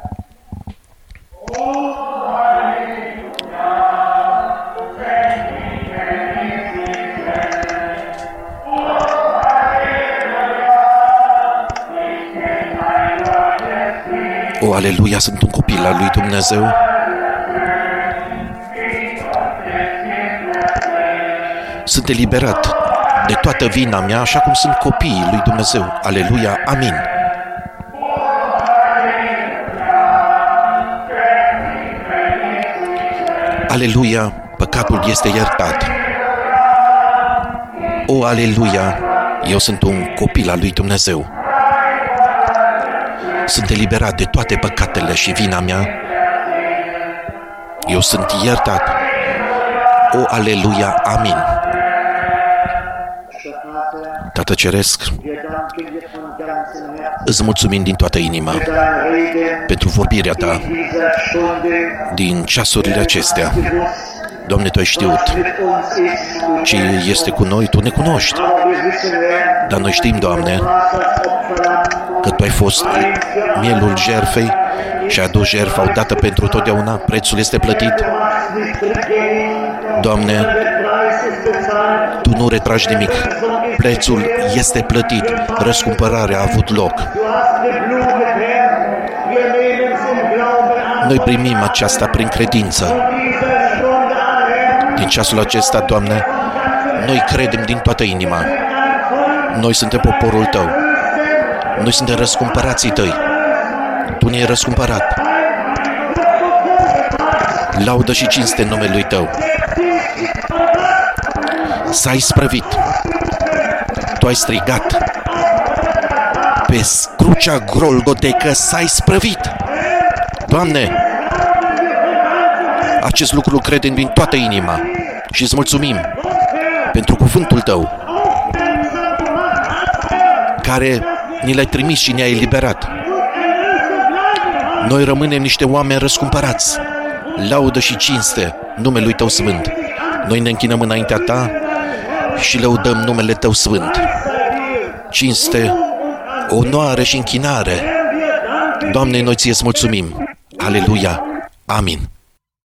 S1: O, aleluia, sunt un copil al lui Dumnezeu. Sunt eliberat de toată vina mea, așa cum sunt copiii lui Dumnezeu. Aleluia, amin. Aleluia, păcatul este iertat. O, aleluia, eu sunt un copil al lui Dumnezeu. Sunt eliberat de toate păcatele și vina mea. Eu sunt iertat. O, aleluia, amin. Tată Ceresc, îți mulțumim din toată inima pentru vorbirea Ta din ceasurile acestea. Doamne, Tu ai știut ce este cu noi, Tu ne cunoști. Dar noi știm, Doamne, că Tu ai fost mielul jertfei și ai adus jertfa odată pentru totdeauna. Prețul este plătit. Doamne, Tu nu retragi nimic. Prețul este plătit. Răscumpărarea a avut loc. Noi primim aceasta prin credință. Din ceasul acesta, Doamne, noi credem din toată inima. Noi suntem poporul Tău. Noi suntem răscumpărații Tăi. Tu ne-ai răscumpărat. Laudă și cinste în numele Lui Tău. S-a isprăvit. Tu ai strigat pe crucea Golgotei că s-a isprăvit. Doamne, acest lucru credem din toată inima și îți mulțumim pentru cuvântul Tău care ni l-ai trimis și ne-ai eliberat. Noi rămânem niște oameni răscumpărați. Laudă și cinste numelui Tău sfânt. Noi ne închinăm înaintea Ta și lăudăm numele Tău sfânt. Cinste, onoare și închinare. Doamne, noi Ție-ți mulțumim. Aleluia. Amin.